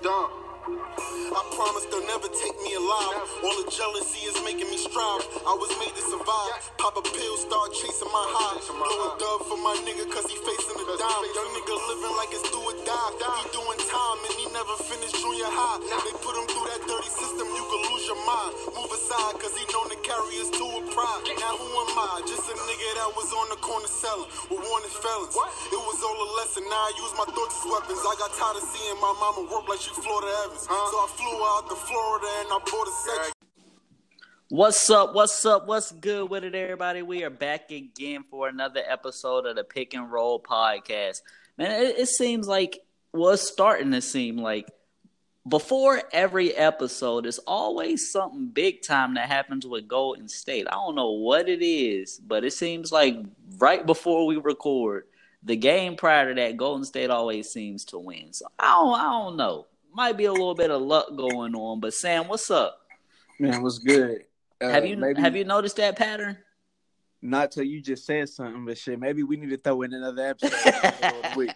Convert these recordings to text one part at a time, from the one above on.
I promise they'll never take me alive. All the jealousy is making me strive. I was made to survive. Pop a pill, start chasing my high. Blow a dub for my nigga cause he facing the dime. Young nigga living like it's do or die. He doing time and he never finished junior high. They put him through that dirty system, you could lose your mind. Move aside cause he known to carry his tool with pride. Now who am I? Just a nigga that was on the corner selling with wanted felons. It was all a lesson, now I use my thoughts as weapons. I got tired of seeing my mama work like she Florida Evans. So I flew out to Florida and I bought a section. What's up? What's good with it, everybody? We are back again for another episode of the Pick and Roll podcast. Man, it seems like, well, it's starting to seem like before every episode, there's always something big time that happens with Golden State. I don't know what it is, but it seems like right before we record, the game prior to that, Golden State always seems to win. So I don't know. Might be a little bit of luck going on, but Sam, what's up? Man, what's good? Have you noticed that pattern? Not till you just said something, but shit, maybe we need to throw in another episode.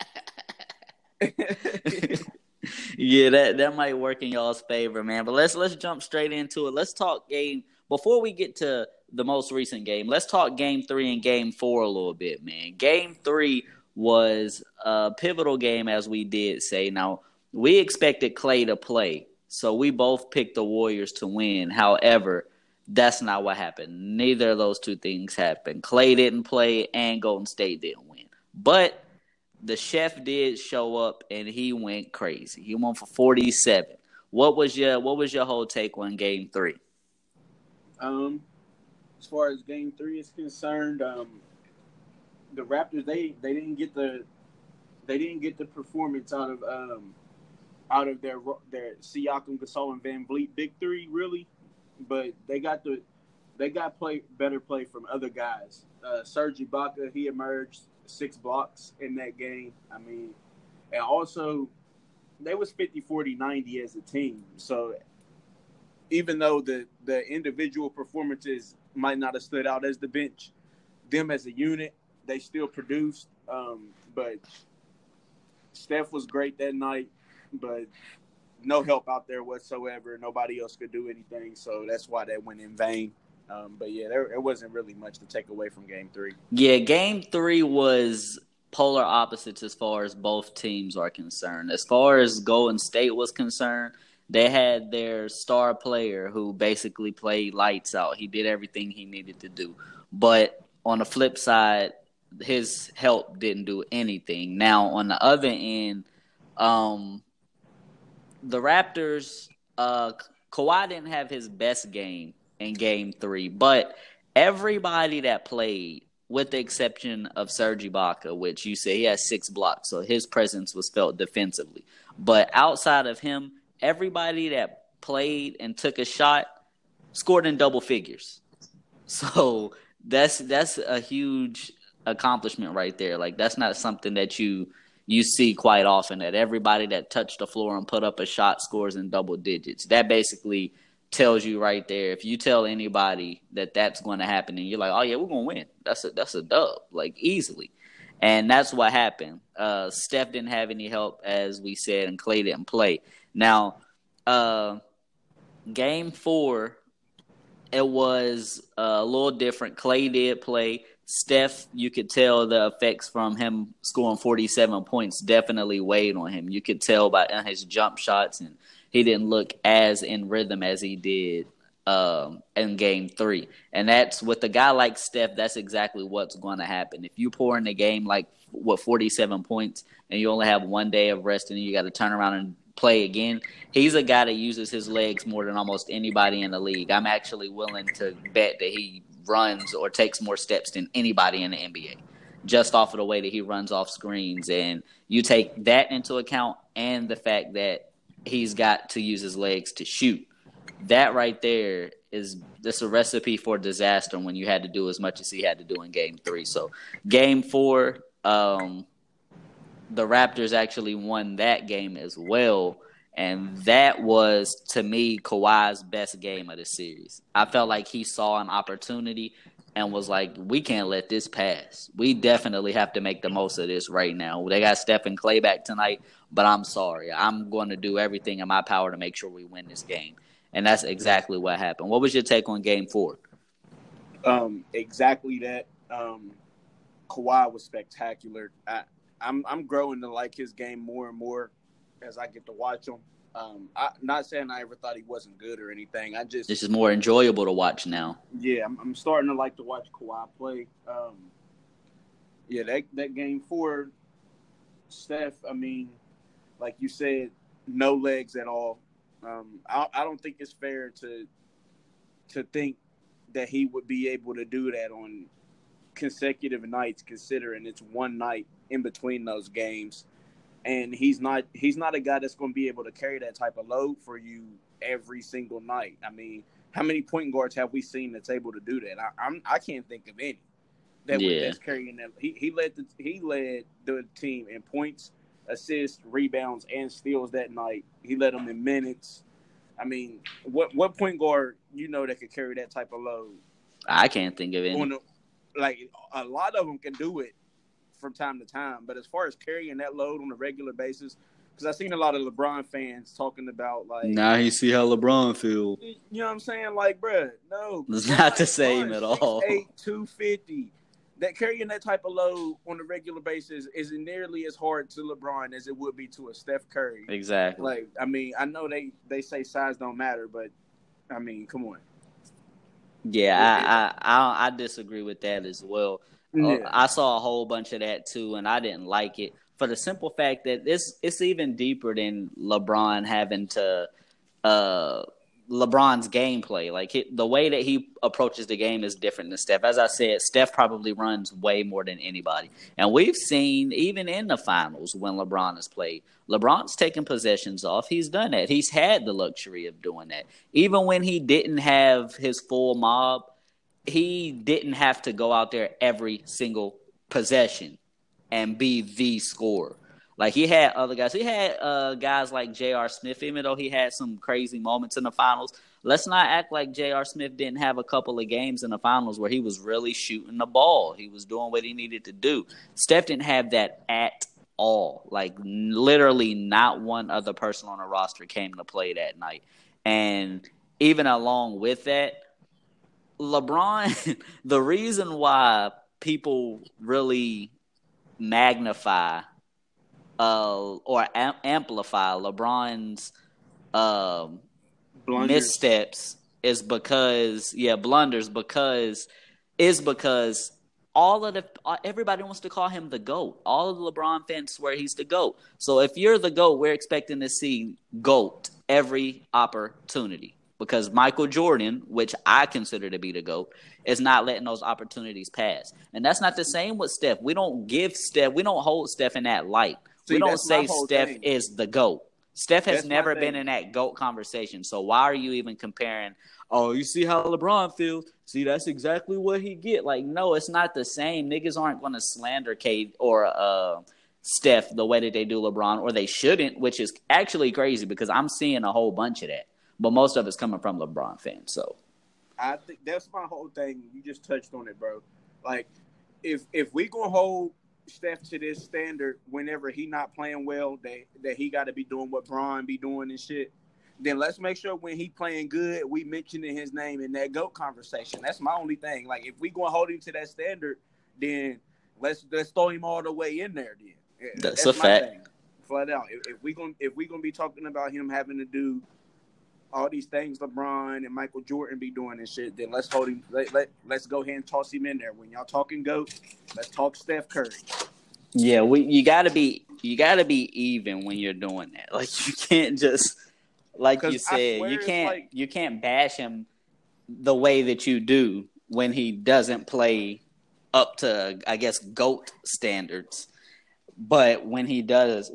Yeah, that might work in y'all's favor, man. But let's jump straight into it. Let's talk game before we get to the most recent game. Let's talk Game 3 and Game 4 a little bit, man. Game 3 was a pivotal game, as we did say. Now, we expected Klay to play, so we both picked the Warriors to win. However, that's not what happened. Neither of those two things happened. Klay didn't play and Golden State didn't win. But the chef did show up and he went crazy. He won for 47. What was your whole take on Game 3? As far as Game 3 is concerned, the Raptors they didn't get the performance out of their Siakam, Gasol, and Van Vliet big three really, but they got better play from other guys. Serge Ibaka, he emerged 6 blocks in that game. I mean, and also they was 50-40-90 as a team. So even though the individual performances might not have stood out as the bench, them as a unit, they still produced. But Steph was great that night, but no help out there whatsoever. Nobody else could do anything, so that's why that went in vain. But yeah, there wasn't really much to take away from Game 3. Yeah, Game 3 was polar opposites as far as both teams are concerned. As far as Golden State was concerned, they had their star player who basically played lights out. He did everything he needed to do. But on the flip side, his help didn't do anything. Now, on the other end, the Raptors, Kawhi didn't have his best game in Game 3, but everybody that played, with the exception of Serge Ibaka, which you say he has 6 blocks, so his presence was felt defensively. But outside of him, everybody that played and took a shot scored in double figures. So that's a huge accomplishment right there. Like, that's not something that you see quite often, that everybody that touched the floor and put up a shot scores in double digits. That basically tells you right there, if you tell anybody that that's going to happen and you're like, oh yeah, we're going to win, that's a dub, like, easily. And that's what happened. Steph didn't have any help, as we said, and Klay didn't play. Now, Game 4, it was a little different. Klay did play. Steph, you could tell the effects from him scoring 47 points definitely weighed on him. You could tell by his jump shots, and he didn't look as in rhythm as he did in Game 3. And that's, with a guy like Steph, that's exactly what's going to happen. If you pour in the game like 47 points and you only have one day of rest and you got to turn around and play again, he's a guy that uses his legs more than almost anybody in the league. I'm actually willing to bet that he runs or takes more steps than anybody in the NBA, just off of the way that he runs off screens. And you take that into account and the fact that he's got to use his legs to shoot. That right there is a recipe for disaster when you had to do as much as he had to do in Game 3. So Game 4, the Raptors actually won that game as well. And that was, to me, Kawhi's best game of the series. I felt like he saw an opportunity and was like, we can't let this pass. We definitely have to make the most of this right now. They got Steph and Clay back tonight, but I'm sorry. I'm going to do everything in my power to make sure we win this game. And that's exactly what happened. What was your take on Game 4? Exactly that. Kawhi was spectacular. I'm growing to like his game more and more as I get to watch him. I'm not saying I ever thought he wasn't good or anything. This is more enjoyable to watch now. Yeah, I'm starting to like to watch Kawhi play. That Game 4, Steph, I mean, like you said, no legs at all. I don't think it's fair to think that he would be able to do that on consecutive nights, considering it's one night in between those games. And he's not a guy that's going to be able to carry that type of load for you every single night. I mean, how many point guards have we seen that's able to do that? I can't think of any that's carrying that. He led the team in points, assists, rebounds, and steals that night. He led them in minutes. I mean, what point guard that could carry that type of load? I can't think of any. Like a lot of them can do it from time to time, but as far as carrying that load on a regular basis, because I've seen a lot of LeBron fans talking about like, now you see how LeBron feel. You know what I'm saying? Like, bruh, no, it's not the same at all. 6'8", 250. That carrying that type of load on a regular basis isn't nearly as hard to LeBron as it would be to a Steph Curry. Exactly. Like, I mean, I know they say size don't matter, but I mean, come on. Yeah, I disagree with that as well. Yeah. I saw a whole bunch of that too, and I didn't like it for the simple fact that it's even deeper than LeBron having to LeBron's gameplay. Like the way that he approaches the game is different than Steph. As I said, Steph probably runs way more than anybody, and we've seen even in the finals when LeBron has played, LeBron's taken possessions off. He's done that. He's had the luxury of doing that. Even when he didn't have his full mob, he didn't have to go out there every single possession and be the scorer. Like, he had other guys. He had guys like J.R. Smith, even though he had some crazy moments in the finals. Let's not act like J.R. Smith didn't have a couple of games in the finals where he was really shooting the ball. He was doing what he needed to do. Steph didn't have that at all. Like, literally not one other person on the roster came to play that night. And even along with that, LeBron, the reason why people really magnify or amplify LeBron's missteps is because everybody wants to call him the GOAT. All of the LeBron fans swear he's the GOAT. So if you're the GOAT, we're expecting to see GOAT every opportunity. Because Michael Jordan, which I consider to be the GOAT, is not letting those opportunities pass. And that's not the same with Steph. We don't hold Steph in that light. We don't say Steph is the GOAT. Steph has never been in that GOAT conversation. So why are you even comparing, oh, you see how LeBron feels? See, that's exactly what he get. Like, no, it's not the same. Niggas aren't going to slander Cade or Steph the way that they do LeBron, or they shouldn't, which is actually crazy because I'm seeing a whole bunch of that. But most of it's coming from LeBron fans. So I think that's my whole thing. You just touched on it, bro. Like, if we gonna hold Steph to this standard whenever he not playing well, that he got to be doing what Bron be doing and shit, then let's make sure when he playing good, we mentioning his name in that GOAT conversation. That's my only thing. Like, if we gonna hold him to that standard, then let's throw him all the way in there. Then that's a fact. Thing. Flat out. If we gonna be talking about him having to do all these things LeBron and Michael Jordan be doing and shit, then let's hold him. Let's go ahead and toss him in there. When y'all talking GOAT, let's talk Steph Curry. Yeah, you gotta be even when you're doing that. Like, you can't just, like you said, you can't bash him the way that you do when he doesn't play up to, I guess, GOAT standards. But when he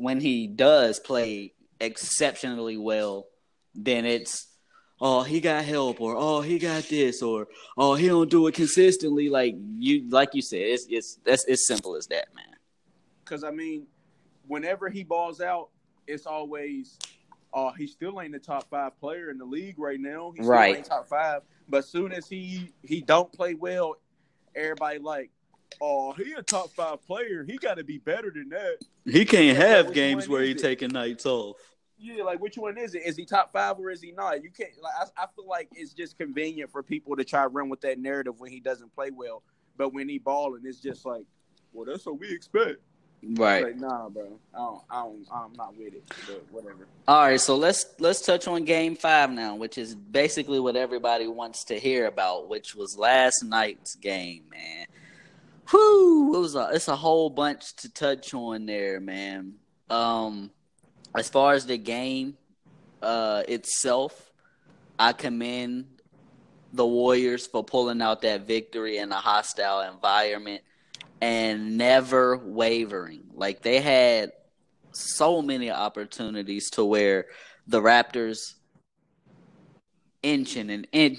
does play exceptionally well, then it's, oh, he got help, or oh, he got this, or oh, he don't do it consistently. Like you said, it's simple as that, man. Because I mean, whenever he balls out, it's always, oh, he still ain't the top 5 player in the league right now. He still ain't top 5. But as soon as he don't play well everybody like, oh, he a top 5 player. He got to be better than that. He can't Yeah, have which games one where is he it? taking nights off. Yeah, like which one is it? Is he top 5 or is he not? You can't. Like I feel like it's just convenient for people to try to run with that narrative when he doesn't play well, but when he balling, it's just like, well, that's what we expect. Right. Like, nah, bro. I'm not with it. But whatever. All right, so let's touch on Game 5 now, which is basically what everybody wants to hear about, which was last night's game, man. Whew, it's a whole bunch to touch on there, man. As far as the game itself, I commend the Warriors for pulling out that victory in a hostile environment and never wavering. Like, they had so many opportunities to where the Raptors inching,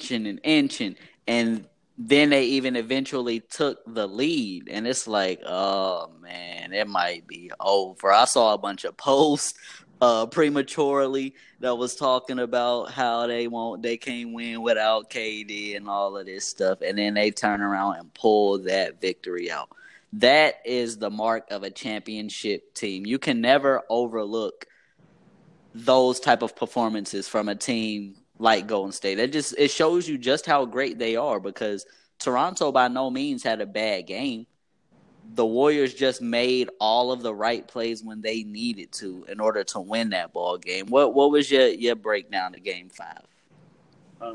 and then they even eventually took the lead, and it's like, oh man, it might be over. I saw a bunch of posts prematurely that was talking about how they can't win without KD and all of this stuff, and then they turn around and pull that victory out. That is the mark of a championship team. You can never overlook those type of performances from a team like Golden State. It shows you just how great they are, because Toronto by no means had a bad game. The Warriors just made all of the right plays when they needed to in order to win that ball game. What was your breakdown of Game 5?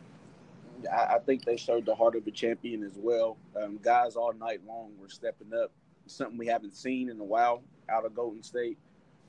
I think they showed the heart of a champion as well. Guys all night long were stepping up. Something we haven't seen in a while out of Golden State.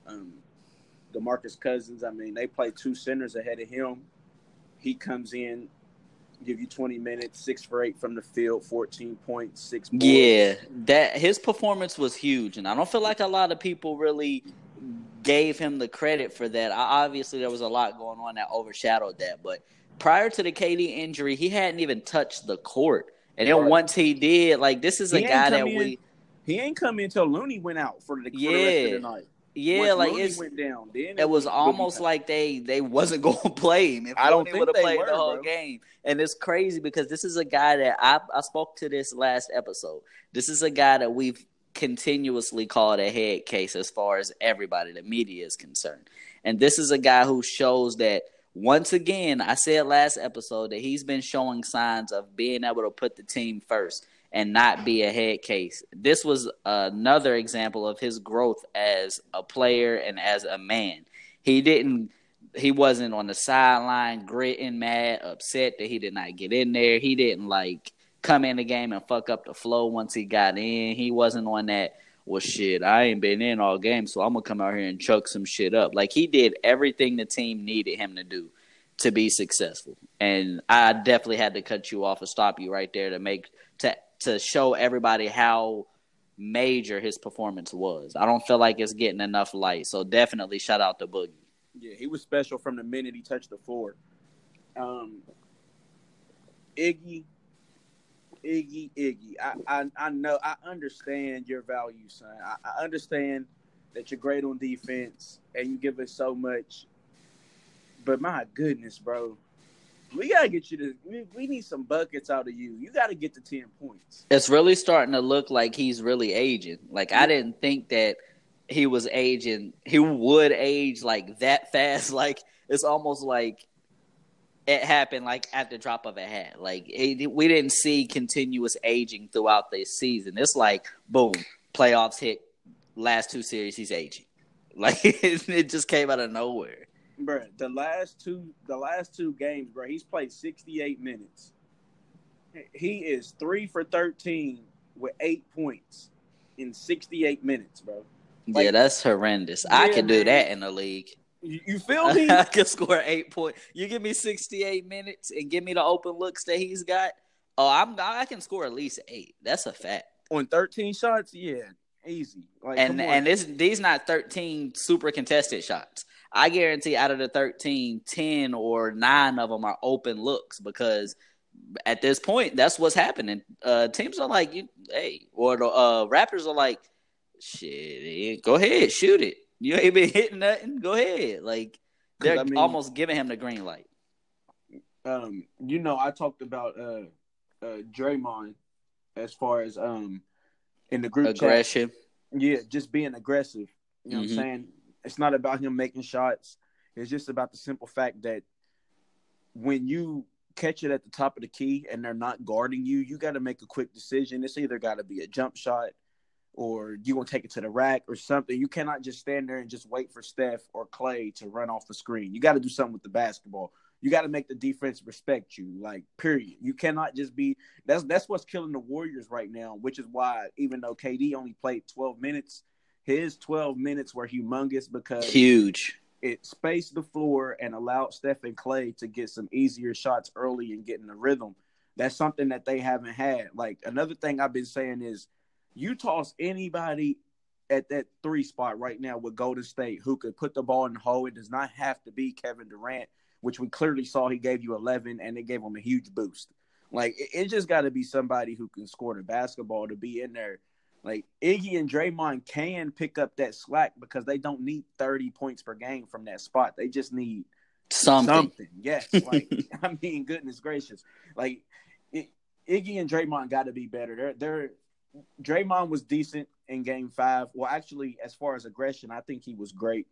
DeMarcus Cousins, I mean, they play 2 centers ahead of him. He comes in, give you 20 minutes, 6 for 8 from the field, 14 points, 6 boards. Yeah, that his performance was huge, and I don't feel like a lot of people really gave him the credit for that. Obviously, there was a lot going on that overshadowed that, but prior to the KD injury, he hadn't even touched the court. And then once he did, like, this is a guy that he ain't come in until Looney went out for the rest of the night. Yeah, once like Looney went down, then it was almost like they wasn't going to play him. If I don't Looney think would have they played were, the whole bro. game. And it's crazy because this is a guy that I spoke to this last episode. This is a guy that we've continuously called a head case as far as everybody, the media, is concerned. And this is a guy who shows that, once again, I said last episode that he's been showing signs of being able to put the team first and not be a head case. This was another example of his growth as a player and as a man. He wasn't on the sideline gritting, mad, upset that he did not get in there. He didn't come in the game and fuck up the flow once he got in. He wasn't on that, well, shit, I ain't been in all game, so I'm going to come out here and chuck some shit up. Like, he did everything the team needed him to do to be successful. And I definitely had to cut you off and stop you right there to show everybody how major his performance was. I don't feel like it's getting enough light, so definitely shout out to Boogie. Yeah, he was special from the minute he touched the floor. Iggy. I know, I understand your value, son. I understand that you're great on defense and you give us so much. But my goodness, bro, we gotta get you we need some buckets out of you. You gotta get to 10 points. It's really starting to look like he's really aging. Like, I didn't think that he was aging. He would age like that fast. Like, it's almost like it happened like at the drop of a hat. Like, we didn't see continuous aging throughout this season. It's like, boom, playoffs hit, last 2 series, he's aging. Like, it just came out of nowhere. Bro, the last two games, bro, he's played 68 minutes. He is 3 for 13 with 8 points in 68 minutes, bro. Like, yeah, that's horrendous. Yeah, I can do man. that in the league. You feel me? I can score 8 points. You give me 68 minutes and give me the open looks that he's got. Oh, I can score at least 8. That's a fact. On 13 shots, yeah, easy. Like, And these not 13 super contested shots. I guarantee out of the 13, 10 or 9 of them are open looks, because at this point, that's what's happening. Teams are like, or the Raptors are like, shit, go ahead, shoot it. You ain't been hitting nothing. Go ahead. Like, they're almost giving him the green light. I talked about Draymond as far as in the group aggression. chat. Yeah, just being aggressive. You know what I'm saying? It's not about him making shots. It's just about the simple fact that when you catch it at the top of the key and they're not guarding you, you got to make a quick decision. It's either got to be a jump shot or you going to take it to the rack or something. You cannot just stand there and just wait for Steph or Clay to run off the screen. You got to do something with the basketball. You got to make the defense respect you, like, period. You cannot just be – that's what's killing the Warriors right now, which is why even though KD only played 12 minutes, his 12 minutes were humongous because huge. It spaced the floor and allowed Steph and Clay to get some easier shots early and get in the rhythm. That's something that they haven't had. Like, another thing I've been saying is you toss anybody at that 3 spot right now with Golden State who could put the ball in the hole. It does not have to be Kevin Durant, which we clearly saw he gave you 11, and it gave him a huge boost. Like, it just got to be somebody who can score the basketball to be in there. Like, Iggy and Draymond can pick up that slack because they don't need 30 points per game from that spot. They just need something. Yes. Like, I mean, goodness gracious. Like, Iggy and Draymond got to be better. Draymond was decent in Game 5. Well, actually, as far as aggression, I think he was great.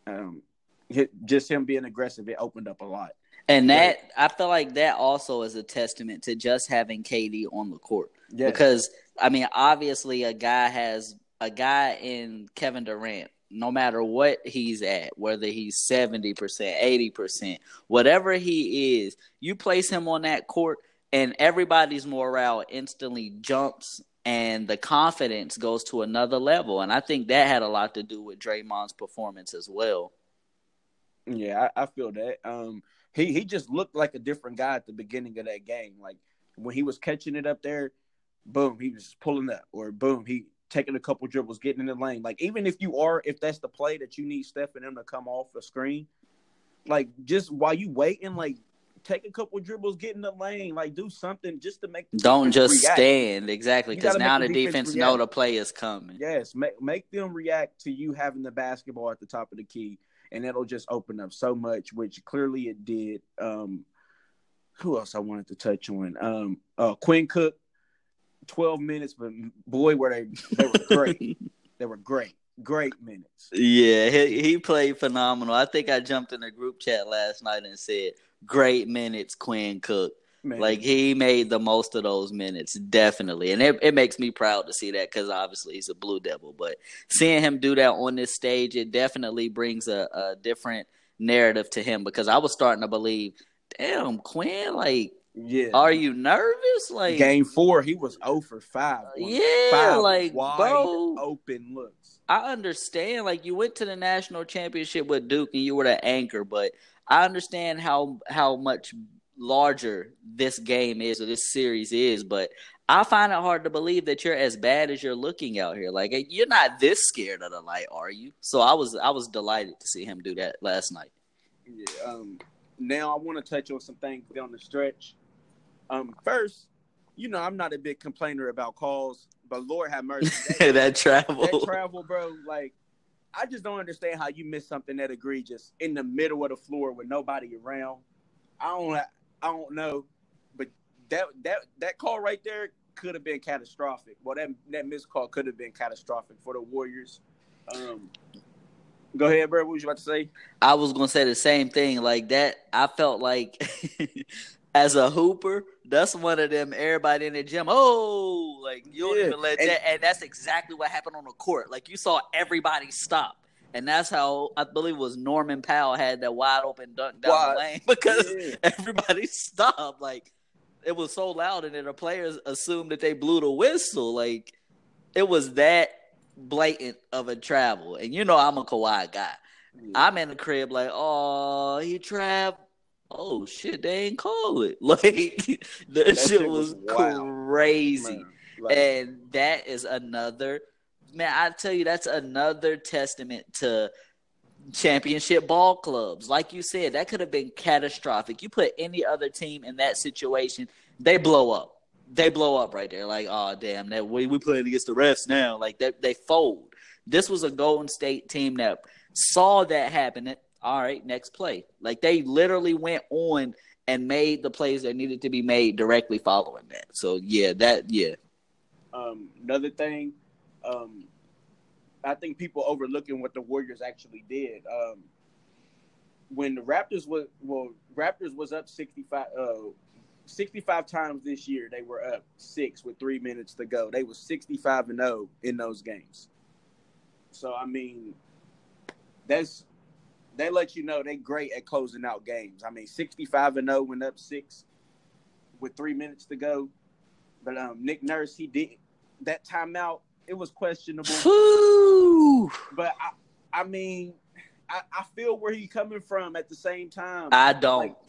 Just him being aggressive, it opened up a lot. And that I feel like that also is a testament to just having KD on the court. Yes. Because, I mean, obviously a guy in Kevin Durant, no matter what he's at, whether he's 70%, 80%, whatever he is, you place him on that court and everybody's morale instantly jumps and the confidence goes to another level. And I think that had a lot to do with Draymond's performance as well. Yeah, I feel that. He just looked like a different guy at the beginning of that game. Like, when he was catching it up there, boom, he was pulling up. Or, boom, he taking a couple dribbles, getting in the lane. Like, even if that's the play that you need Steph and them to come off a screen, like, just while you waiting, like, take a couple dribbles, get in the lane, like, do something just to make the Don't just react. Stand, exactly, because now the defense know the play is coming. Yes, make them react to you having the basketball at the top of the key. And it'll just open up so much, which clearly it did. Who else I wanted to touch on? Quinn Cook, 12 minutes, but boy, were they were great. They were great minutes. Yeah, he played phenomenal. I think I jumped in the group chat last night and said, great minutes, Quinn Cook. Man. Like, he made the most of those minutes, definitely. And it makes me proud to see that because, obviously, he's a Blue Devil. But seeing him do that on this stage, it definitely brings a different narrative to him because I was starting to believe, damn, Quinn, like, are you nervous? Like, Game 4, he was 0 for 5. Yeah, 5 like, wide bro, open looks. I understand. Like, you went to the national championship with Duke and you were the anchor, but I understand how much larger this game is or this series is, but I find it hard to believe that you're as bad as you're looking out here. Like, you're not this scared of the light, are you? So I was delighted to see him do that last night. Yeah. Now I want to touch on some things down the stretch. First, I'm not a big complainer about calls, but Lord have mercy. That travel, bro. Like, I just don't understand how you miss something that egregious in the middle of the floor with nobody around. I don't know, but that call right there could have been catastrophic. Well, that missed call could have been catastrophic for the Warriors. Go ahead, bro. What was you about to say? I was going to say the same thing. Like that, I felt like as a hooper, that's one of them everybody in the gym, like you don't even let that. And that's exactly what happened on the court. Like you saw everybody stop. And that's how I believe it was Norman Powell had that wide open dunk down the lane because everybody stopped. Like it was so loud, and then the players assumed that they blew the whistle. Like it was that blatant of a travel. And I'm a Kawhi guy. Yeah. I'm in the crib like, oh, he traveled. Oh shit, they ain't call it. Like that shit was crazy. Like, and that is another. Man, I tell you, that's another testament to championship ball clubs. Like you said, that could have been catastrophic. You put any other team in that situation, they blow up. They blow up right there. Like, oh, damn, that we playing against the refs now. Like, they fold. This was a Golden State team that saw that happen. All right, next play. Like, they literally went on and made the plays that needed to be made directly following that. So, yeah. Another thing, I think people overlooking what the Warriors actually did. When the Raptors was up 65 times this year. They were up 6 with 3 minutes to go. They was 65-0 in those games. So I mean, they let you know they great at closing out games. I mean, 65-0 went up 6 with 3 minutes to go. But Nick Nurse, he did that timeout. It was questionable. But I mean, I feel where he's coming from at the same time. I don't. Like,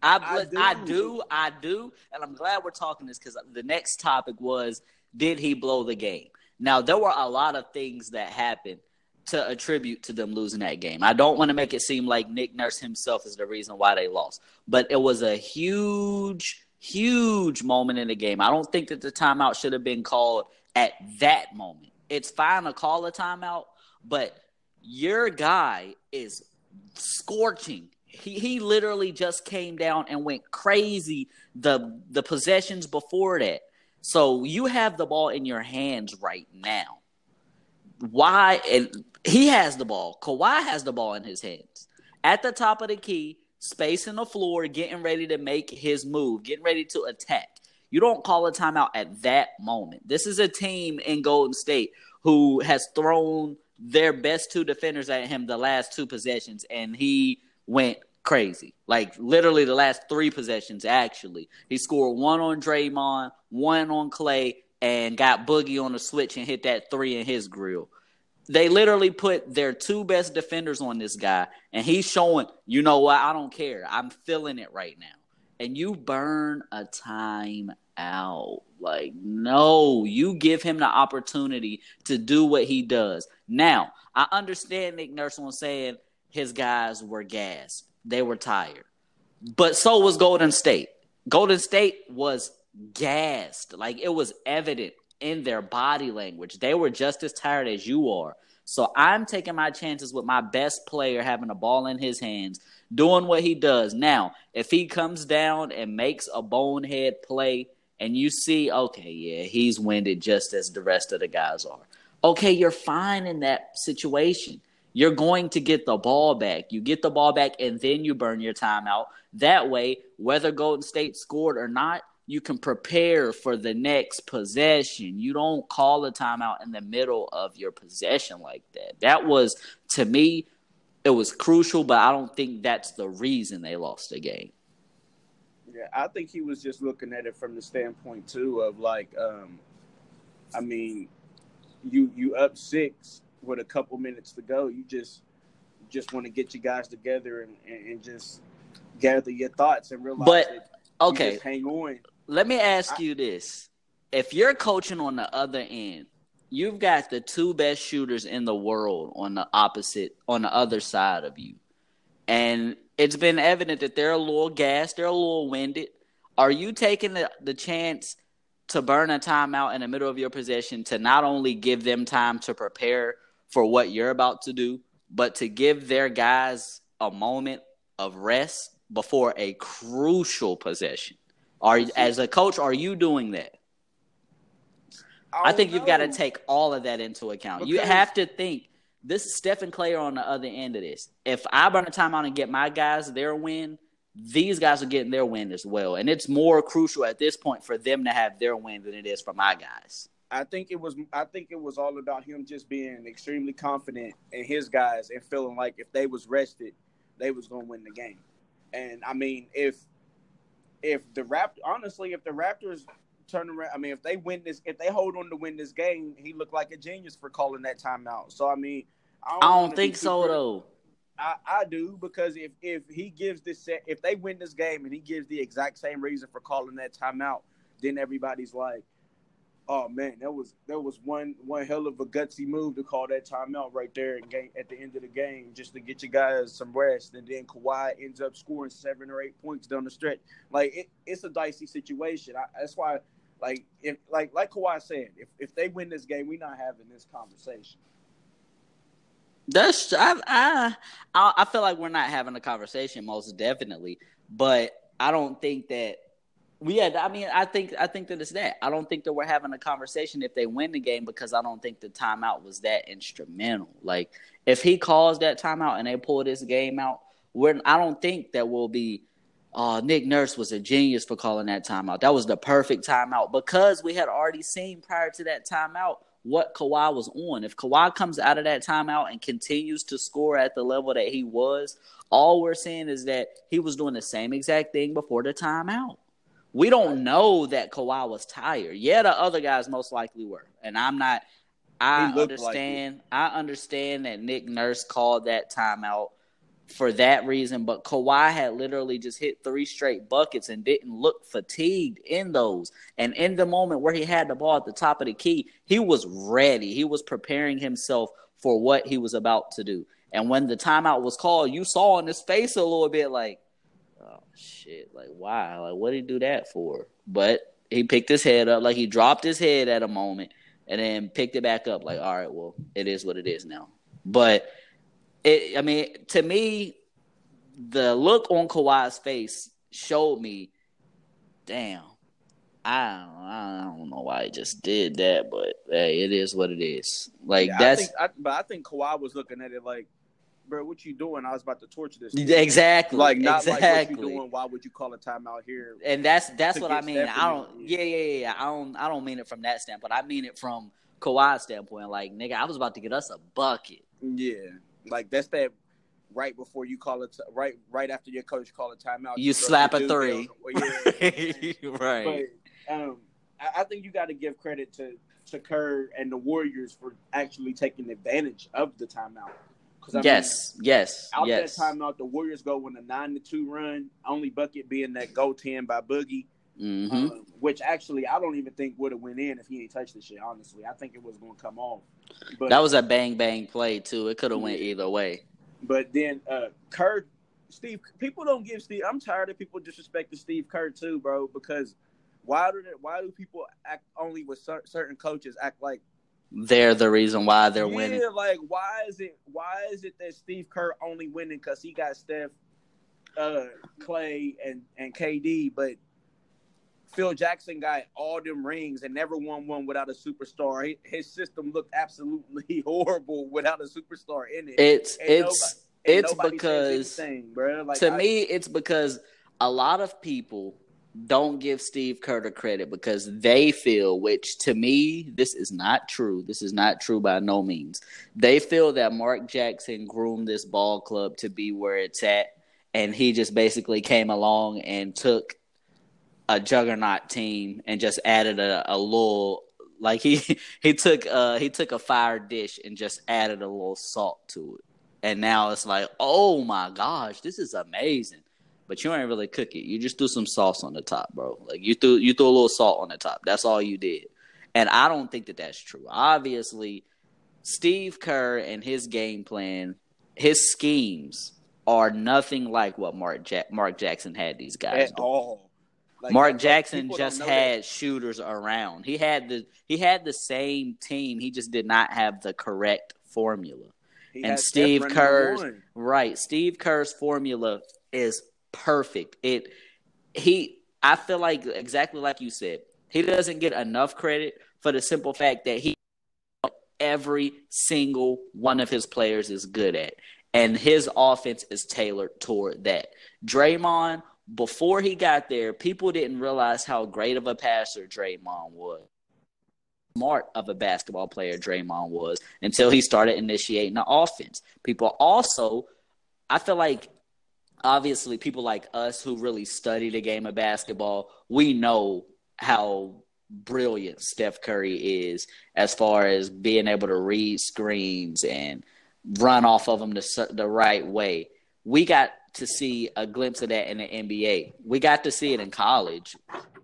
I do, and I'm glad we're talking this because the next topic was, did he blow the game? Now, there were a lot of things that happened to attribute to them losing that game. I don't want to make it seem like Nick Nurse himself is the reason why they lost, but it was a huge moment in the game. I don't think that the timeout should have been called at that moment. It's fine to call a timeout, but your guy is scorching. He literally just came down and went crazy the possessions before that. So you have the ball in your hands right now. Why? And he has the ball. Kawhi has the ball in his hands. At the top of the key, spacing the floor, getting ready to make his move, getting ready to attack. You don't call a timeout at that moment. This is a team in Golden State who has thrown their best 2 defenders at him the last 2 possessions, and he went crazy. Like, literally the last 3 possessions, actually. He scored 1 on Draymond, 1 on Klay, and got Boogie on the switch and hit that 3 in his grill. They literally put their 2 best defenders on this guy, and he's showing, you know what, I don't care. I'm feeling it right now. And you burn a time out. Like, no, you give him the opportunity to do what he does. Now, I understand Nick Nurse was saying his guys were gassed. They were tired. But so was Golden State. Golden State was gassed. Like, it was evident in their body language. They were just as tired as you are. So I'm taking my chances with my best player having a ball in his hands, doing what he does. Now, if he comes down and makes a bonehead play and you see, okay, yeah, he's winded just as the rest of the guys are. Okay, you're fine in that situation. You're going to get the ball back. You get the ball back, and then you burn your timeout. That way, whether Golden State scored or not, you can prepare for the next possession. You don't call a timeout in the middle of your possession like that. That was, to me, it was crucial, but I don't think that's the reason they lost the game. Yeah, I think he was just looking at it from the standpoint, too, of like, I mean, you up 6 with a couple minutes to go. You just want to get you guys together and just gather your thoughts and realize that you just hang on. Let me ask you this. If you're coaching on the other end, you've got the 2 best shooters in the world on the other side of you. And it's been evident that they're a little gassed, they're a little winded. Are you taking the chance to burn a timeout in the middle of your possession to not only give them time to prepare for what you're about to do, but to give their guys a moment of rest before a crucial possession? As a coach, are you doing that? I think you've got to take all of that into account. You have to think, this is Steph and Klay are on the other end of this. If I burn a timeout and get my guys their win, these guys are getting their win as well. And it's more crucial at this point for them to have their win than it is for my guys. I think it was all about him just being extremely confident in his guys and feeling like if they was rested, they was going to win the game. And I mean, if the Raptors turn around, I mean, if they hold on to win this game, he looked like a genius for calling that timeout. So I mean, I don't think so though. I do, because if he gives if they win this game and he gives the exact same reason for calling that timeout, then everybody's like, oh man, that was one hell of a gutsy move to call that timeout right there at the end of the game just to get you guys some rest, and then Kawhi ends up scoring 7 or 8 points down the stretch. Like it's a dicey situation. That's why, like Kawhi said, if they win this game, we're not having this conversation. I feel like we're not having a conversation, most definitely, but I don't think that Yeah, I mean, I think that it's that. I don't think that we're having a conversation if they win the game because I don't think the timeout was that instrumental. Like, if he calls that timeout and they pull this game out, I don't think that we'll be. Nick Nurse was a genius for calling that timeout. That was the perfect timeout because we had already seen prior to that timeout what Kawhi was on. If Kawhi comes out of that timeout and continues to score at the level that he was, all we're seeing is that he was doing the same exact thing before the timeout. We don't know that Kawhi was tired. Yeah, the other guys most likely were. And I'm not – I understand that Nick Nurse called that timeout for that reason, but Kawhi had literally just hit 3 straight buckets and didn't look fatigued in those. And in the moment where he had the ball at the top of the key, he was ready. He was preparing himself for what he was about to do. And when the timeout was called, you saw in his face a little bit like, oh, shit, like, why? Like, what did he do that for? But he picked his head up. Like, he dropped his head at a moment and then picked it back up. Like, all right, well, it is what it is now. But, to me, the look on Kawhi's face showed me, damn, I don't know why he just did that, but, hey, it is what it is. Like, yeah, I think Kawhi was looking at it like, bro, what you doing? I was about to torture this team. Exactly. Like, not like what you doing. Why would you call a timeout here? And that's what I mean. I don't mean it from that standpoint. I mean it from Kawhi's standpoint. Like, nigga, I was about to get us a bucket. Yeah, like that's that. Right before you call it, right after your coach call a timeout, you slap a 3. Yeah, right. But I think you got to give credit to Kerr and the Warriors for actually taking advantage of the timeout. Yes. Out that timeout, the Warriors go on a 9-2 run. Only bucket being that goaltend by Boogie, which actually I don't even think would have went in if he ain't touched the shit. Honestly, I think it was going to come off. But that was a bang bang play too. It could have went either way. But then Kerr, Steve, people don't give Steve. I'm tired of people disrespecting Steve Kerr too, bro. Because why do people act only with certain coaches act like they're the reason why they're winning? Yeah, like why is it that Steve Kerr only winning because he got Steph, Clay, and KD, but Phil Jackson got all them rings and never won one without a superstar. His system looked absolutely horrible without a superstar in it. It's because it's because a lot of people don't give Steve Kerr the credit because they feel, which to me, this is not true. This is not true by no means. They feel that Mark Jackson groomed this ball club to be where it's at, and he just basically came along and took a juggernaut team and just added a little, like he took a fire dish and just added a little salt to it, and now it's like, oh my gosh, this is amazing. But you ain't really cook it. You just threw some sauce on the top, bro. Like you threw a little salt on the top. That's all you did, and I don't think that that's true. Obviously, Steve Kerr and his game plan, his schemes are nothing like what Mark Jackson had these guys at do. All. Like, Mark Jackson just had shooters around. He had the same team. He just did not have the correct formula. And Steve Kerr's formula is perfect. I feel like exactly like you said, he doesn't get enough credit for the simple fact that every single one of his players is good at. And his offense is tailored toward that. Draymond, before he got there, people didn't realize how great of a passer Draymond was. Smart of a basketball player Draymond was until he started initiating the offense. People also, I feel like, obviously people like us who really study the game of basketball, we know how brilliant Steph Curry is as far as being able to read screens and run off of them the right way. We got to see a glimpse of that in the NBA. We got to see it in college.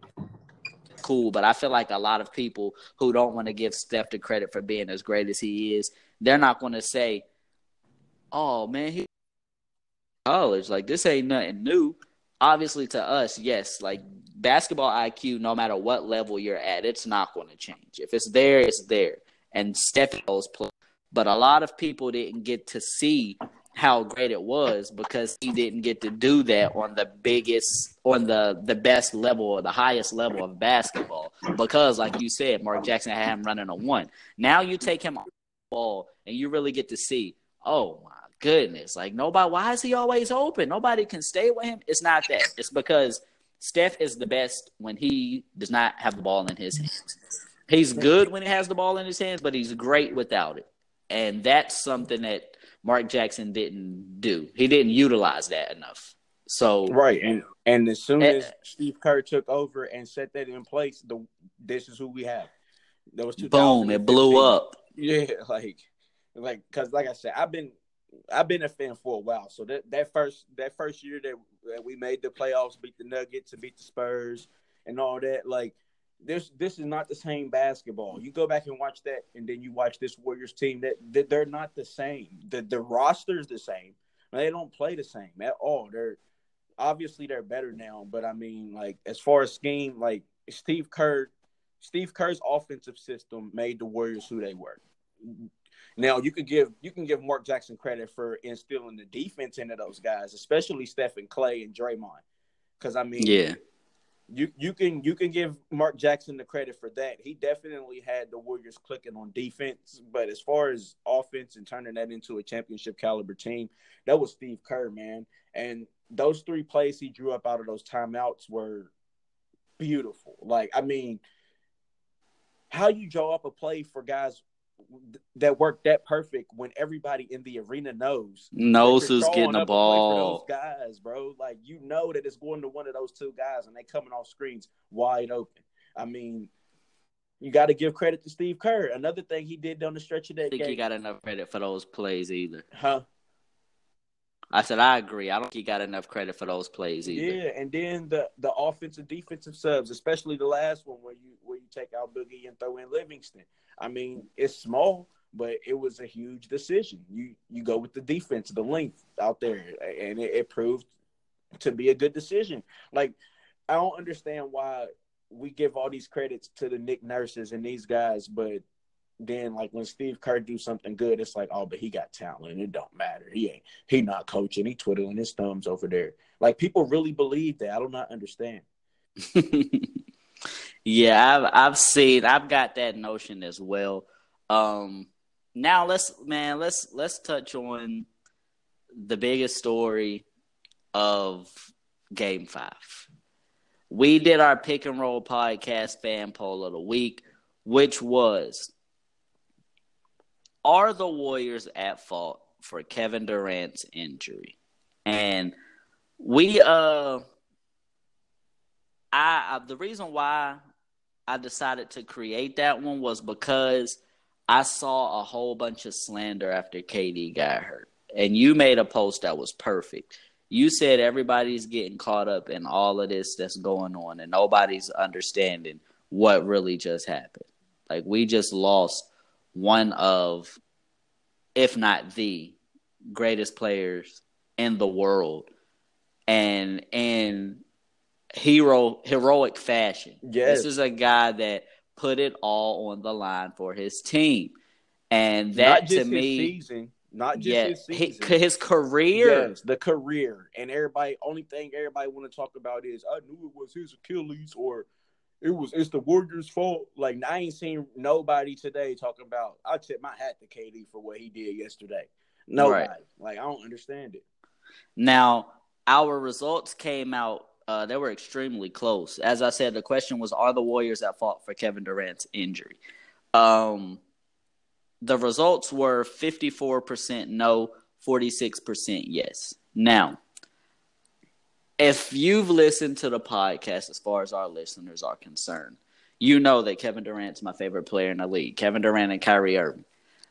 Cool, but I feel like a lot of people who don't want to give Steph the credit for being as great as he is, they're not going to say, oh, man, he college. Like, this ain't nothing new. Obviously, to us, yes, like, basketball IQ, no matter what level you're at, it's not going to change. If it's there, it's there. And Steph knows play. But a lot of people didn't get to see how great it was because he didn't get to do that on the best level or the highest level of basketball. Because, like you said, Mark Jackson had him running a 1. Now you take him off the ball and you really get to see, oh my goodness, like why is he always open? Nobody can stay with him. It's not that. It's because Steph is the best when he does not have the ball in his hands. He's good when he has the ball in his hands, but he's great without it. And that's something that Mark Jackson didn't do. He didn't utilize that enough. So right, and as soon as Steve Kerr took over and set that in place, this is who we have. That was 2015. Boom! It blew up. Yeah, like because like I said, I've been a fan for a while. So that first year that we made the playoffs, beat the Nuggets and beat the Spurs and all that, like. This is not the same basketball. You go back and watch that, and then you watch this Warriors team. That they're not the same. The roster's the same. They don't play the same at all. They're better now, but I mean, like as far as scheme, like Steve Kerr's offensive system made the Warriors who they were. Now you can give Mark Jackson credit for instilling the defense into those guys, especially Steph and Clay and Draymond, because I mean, yeah. You can give Mark Jackson the credit for that. He definitely had the Warriors clicking on defense, but as far as offense and turning that into a championship caliber team, that was Steve Kerr, man. And those 3 plays he drew up out of those timeouts were beautiful. Like, I mean, how you draw up a play for guys that work that perfect when everybody in the arena knows who's getting the ball. For those guys, bro, like you know that it's going to one of those 2 guys, and they coming off screens wide open. I mean, you got to give credit to Steve Kerr. Another thing he did down the stretch of that game. I don't think he got enough credit for those plays either. Huh? I said I agree. I don't think he got enough credit for those plays either. Yeah, and then the offensive defensive subs, especially the last one where you take out Boogie and throw in Livingston. I mean, it's small, but it was a huge decision. You go with the defense, the length out there, and it proved to be a good decision. Like, I don't understand why we give all these credits to the Nick Nurses and these guys, but then like when Steve Kerr do something good, it's like, oh, but he got talent. It don't matter. He not coaching. He twiddling his thumbs over there. Like, people really believe that. I do not understand. Yeah, I've got that notion as well. Now let's touch on the biggest story of Game 5. We did our pick and roll podcast fan poll of the week, which was, are the Warriors at fault for Kevin Durant's injury? And the reason why I decided to create that one was because I saw a whole bunch of slander after KD got hurt. And you made a post that was perfect. You said everybody's getting caught up in all of this that's going on and nobody's understanding what really just happened. Like, we just lost one of, if not the greatest players in the world. And in heroic fashion. Yes. This is a guy that put it all on the line for his team. And that, to me, not just his season. His career. Yes, the career. And only thing everybody want to talk about is, I knew it was his Achilles, or it's the Warriors' fault. Like, I ain't seen nobody today talking about, I tip my hat to KD for what he did yesterday. Nobody. Right. Like, I don't understand it. Now, our results came out. They were extremely close. As I said, the question was, are the Warriors at fault for Kevin Durant's injury? The results were 54% no, 46% yes. Now, if you've listened to the podcast, as far as our listeners are concerned, you know that Kevin Durant's my favorite player in the league. Kevin Durant and Kyrie Irving.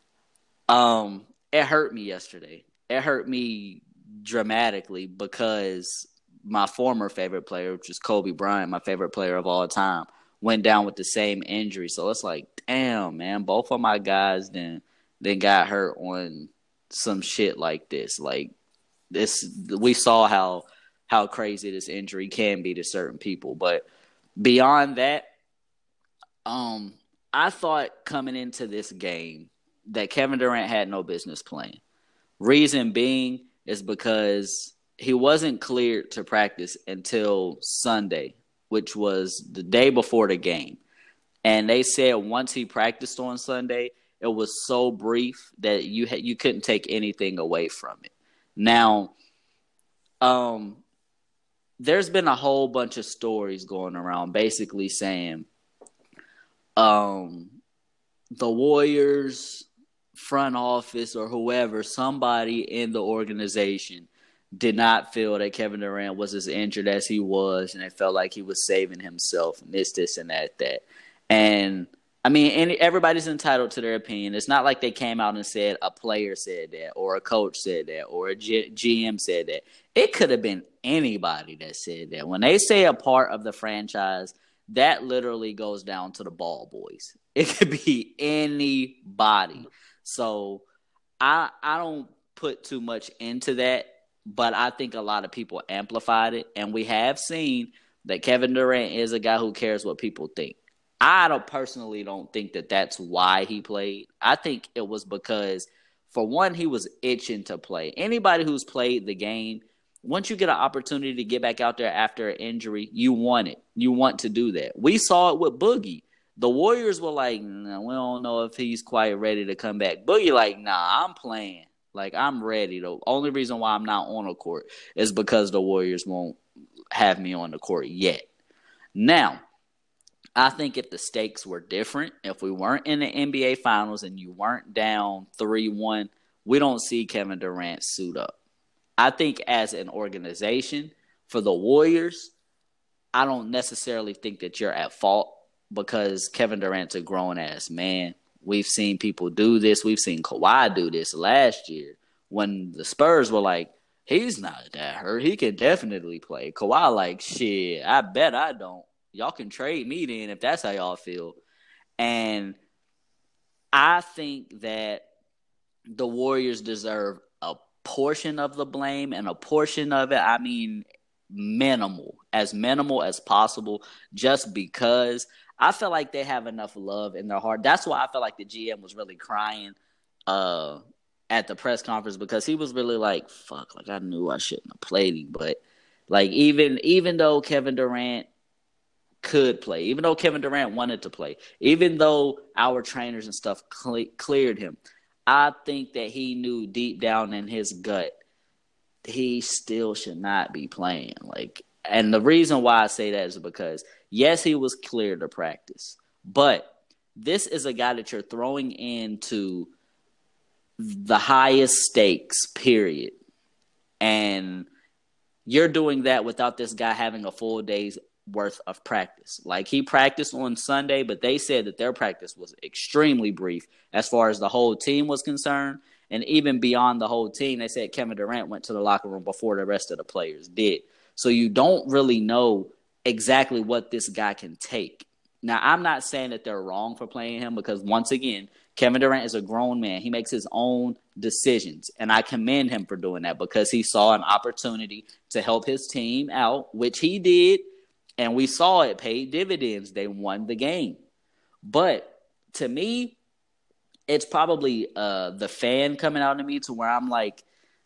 It hurt me yesterday. It hurt me dramatically because my former favorite player, which is Kobe Bryant, my favorite player of all time, went down with the same injury. So it's like, damn, man, both of my guys then got hurt on some shit like this. Like, this, we saw how crazy this injury can be to certain people. But beyond that, I thought coming into this game that Kevin Durant had no business playing. Reason being is because he wasn't cleared to practice until Sunday, which was the day before the game. And they said once he practiced on Sunday, it was so brief that you couldn't take anything away from it. Now, there's been a whole bunch of stories going around basically saying the Warriors front office or whoever, somebody in the organization did not feel that Kevin Durant was as injured as he was, and they felt like he was saving himself and this, and that. And, I mean, everybody's entitled to their opinion. It's not like they came out and said a player said that or a coach said that or a GM said that. It could have been anybody that said that. When they say a part of the franchise, that literally goes down to the ball boys. It could be anybody. So I don't put too much into that, but I think a lot of people amplified it. And we have seen that Kevin Durant is a guy who cares what people think. I personally don't think that that's why he played. I think it was because, for one, he was itching to play. Anybody who's played the game, once you get an opportunity to get back out there after an injury, you want it. You want to do that. We saw it with Boogie. The Warriors were like, nah, we don't know if he's quite ready to come back. Boogie like, nah, I'm playing. Like, I'm ready. The only reason why I'm not on the court is because the Warriors won't have me on the court yet. Now, I think if the stakes were different, if we weren't in the NBA Finals and you weren't down 3-1, we don't see Kevin Durant suit up. I think as an organization, for the Warriors, I don't necessarily think that you're at fault because Kevin Durant's a grown-ass man. We've seen people do this. We've seen Kawhi do this last year when the Spurs were like, he's not that hurt. He can definitely play. Kawhi like, shit, I bet I don't. Y'all can trade me then if that's how y'all feel. And I think that the Warriors deserve a portion of the blame, and a portion of it, I mean minimal as possible, just because I feel like they have enough love in their heart. That's why I feel like the GM was really crying at the press conference, because he was really like, fuck, like I knew I shouldn't have played him. But like even though Kevin Durant could play, even though Kevin Durant wanted to play, even though our trainers and stuff cleared him, I think that he knew deep down in his gut he still should not be playing. Like, and the reason why I say that is because, yes, he was cleared to practice, but this is a guy that you're throwing into the highest stakes, period. And you're doing that without this guy having a full day's worth of practice. Like, he practiced on Sunday, but they said that their practice was extremely brief as far as the whole team was concerned. And even beyond the whole team, they said Kevin Durant went to the locker room before the rest of the players did. So you don't really know exactly what this guy can take. Now, I'm not saying that they're wrong for playing him, because once again, Kevin Durant is a grown man. He makes his own decisions, and I commend him for doing that, because he saw an opportunity to help his team out, which he did. And we saw it paid dividends. They won the game. But to me, it's probably the fan coming out to me to where I'm like,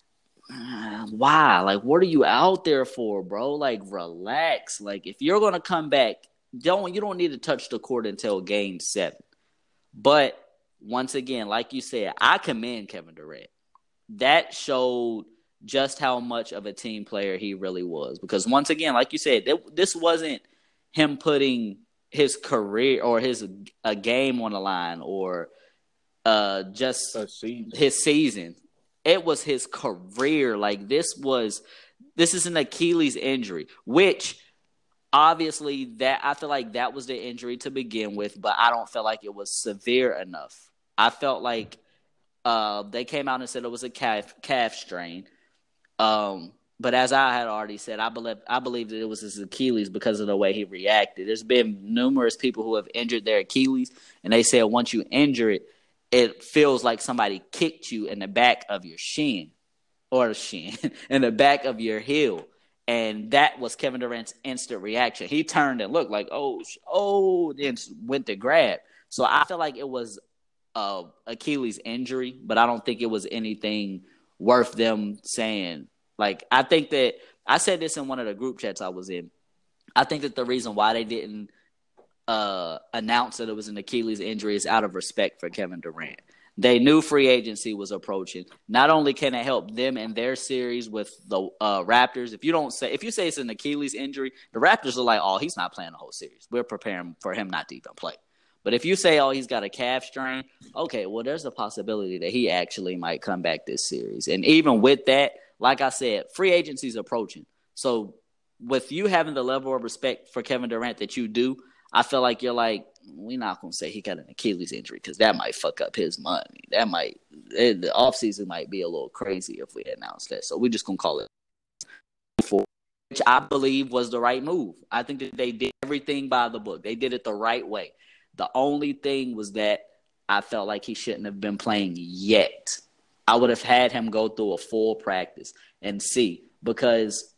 why? Like, what are you out there for, bro? Like, relax. Like, if you're going to come back, you don't need to touch the court until Game 7. But once again, like you said, I commend Kevin Durant. That showed just how much of a team player he really was. Because once again, like you said, this wasn't him putting his career or a game on the line or just his season. It was his career. Like, this is an Achilles injury, which obviously that I feel like that was the injury to begin with, but I don't feel like it was severe enough. I felt like they came out and said it was a calf strain. But as I had already said, I believe that it was his Achilles because of the way he reacted. There's been numerous people who have injured their Achilles, and they said once you injure it, it feels like somebody kicked you in the back of your shin, in the back of your heel. And that was Kevin Durant's instant reaction. He turned and looked like, then went to grab. So I feel like it was Achilles injury, but I don't think it was anything worth them saying. Like, I think that I said this in one of the group chats I was in. I think that the reason why they didn't announce that it was an Achilles injury is out of respect for Kevin Durant. They knew free agency was approaching. Not only can it help them in their series with the Raptors, if you say it's an Achilles injury, the Raptors are like, oh, he's not playing the whole series. We're preparing for him not to even play. But if you say, oh, he's got a calf strain, okay, well, there's a possibility that he actually might come back this series. And even with that, like I said, free agency is approaching. So with you having the level of respect for Kevin Durant that you do, I feel like you're like, we're not going to say he got an Achilles injury because that might fuck up his money. The offseason might be a little crazy if we announce that. So we're just going to call it, which I believe was the right move. I think that they did everything by the book. They did it the right way. The only thing was that I felt like he shouldn't have been playing yet. I would have had him go through a full practice and see, because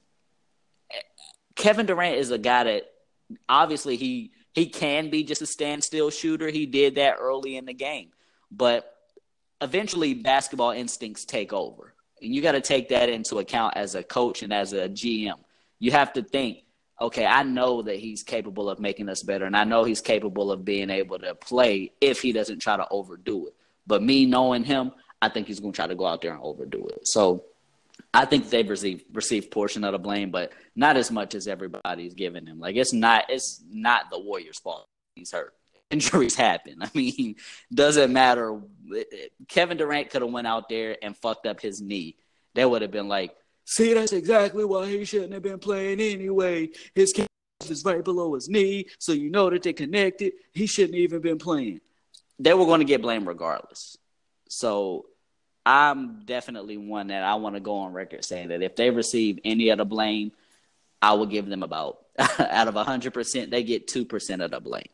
Kevin Durant is a guy that obviously he can be just a standstill shooter. He did that early in the game. But eventually basketball instincts take over. And you got to take that into account as a coach and as a GM. You have to think, okay, I know that he's capable of making us better, and I know he's capable of being able to play if he doesn't try to overdo it. But me knowing him, I think he's going to try to go out there and overdo it. So I think they've received portion of the blame, but not as much as everybody's giving him. Like, it's not the Warriors' fault he's hurt. Injuries happen. I mean, doesn't matter. Kevin Durant could have went out there and fucked up his knee. They would have been like, see, that's exactly why he shouldn't have been playing anyway. His calf is right below his knee, so you know that they connected. He shouldn't have even been playing. They were going to get blamed regardless. So I'm definitely one that I want to go on record saying that if they receive any of the blame, I will give them about, out of 100%, they get 2% of the blame.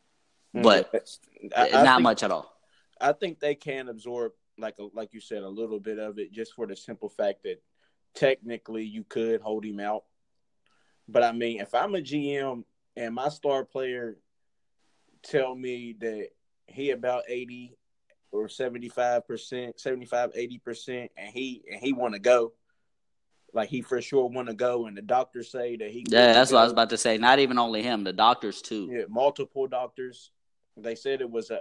But not much at all. I think they can absorb, like you said, a little bit of it, just for the simple fact that technically you could hold him out. But, I mean, if I'm a GM and my star player tell me that he about 80 or 75%, 75, 80%, and he want to go, like he for sure want to go, and the doctors say that he that's what I was about to say. Not even only him, the doctors too. Yeah, multiple doctors. They said it was a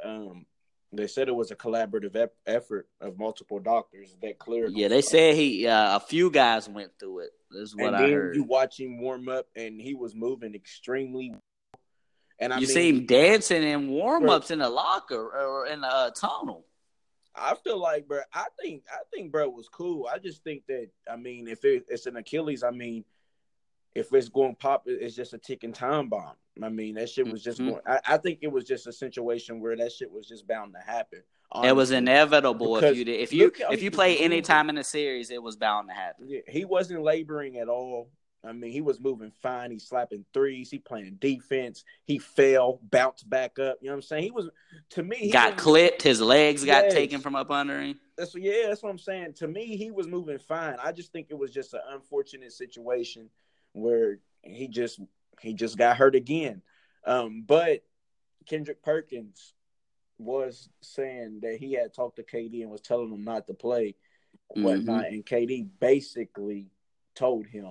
collaborative effort of multiple doctors that cleared. Yeah, they said a few guys went through it. Is what I heard. You watch him warm up, and he was moving extremely well. And you see him dancing in warm ups in the locker or in the tunnel. I feel like, bro, I think bro was cool. I just think that, I mean, if it's an Achilles, I mean, if it's going to pop, it's just a ticking time bomb. I mean, that shit was just going. I think it was just a situation where that shit was just bound to happen. Honestly. It was inevitable if you play any time in the series, it was bound to happen. Yeah, he wasn't laboring at all. I mean, he was moving fine. He's slapping threes. He playing defense. He fell, bounced back up. You know what I'm saying? He was, to me, he got clipped. His legs got taken from up under him. That's what I'm saying. To me, he was moving fine. I just think it was just an unfortunate situation where he just got hurt again. But Kendrick Perkins was saying that he had talked to KD and was telling him not to play, whatnot, and KD basically told him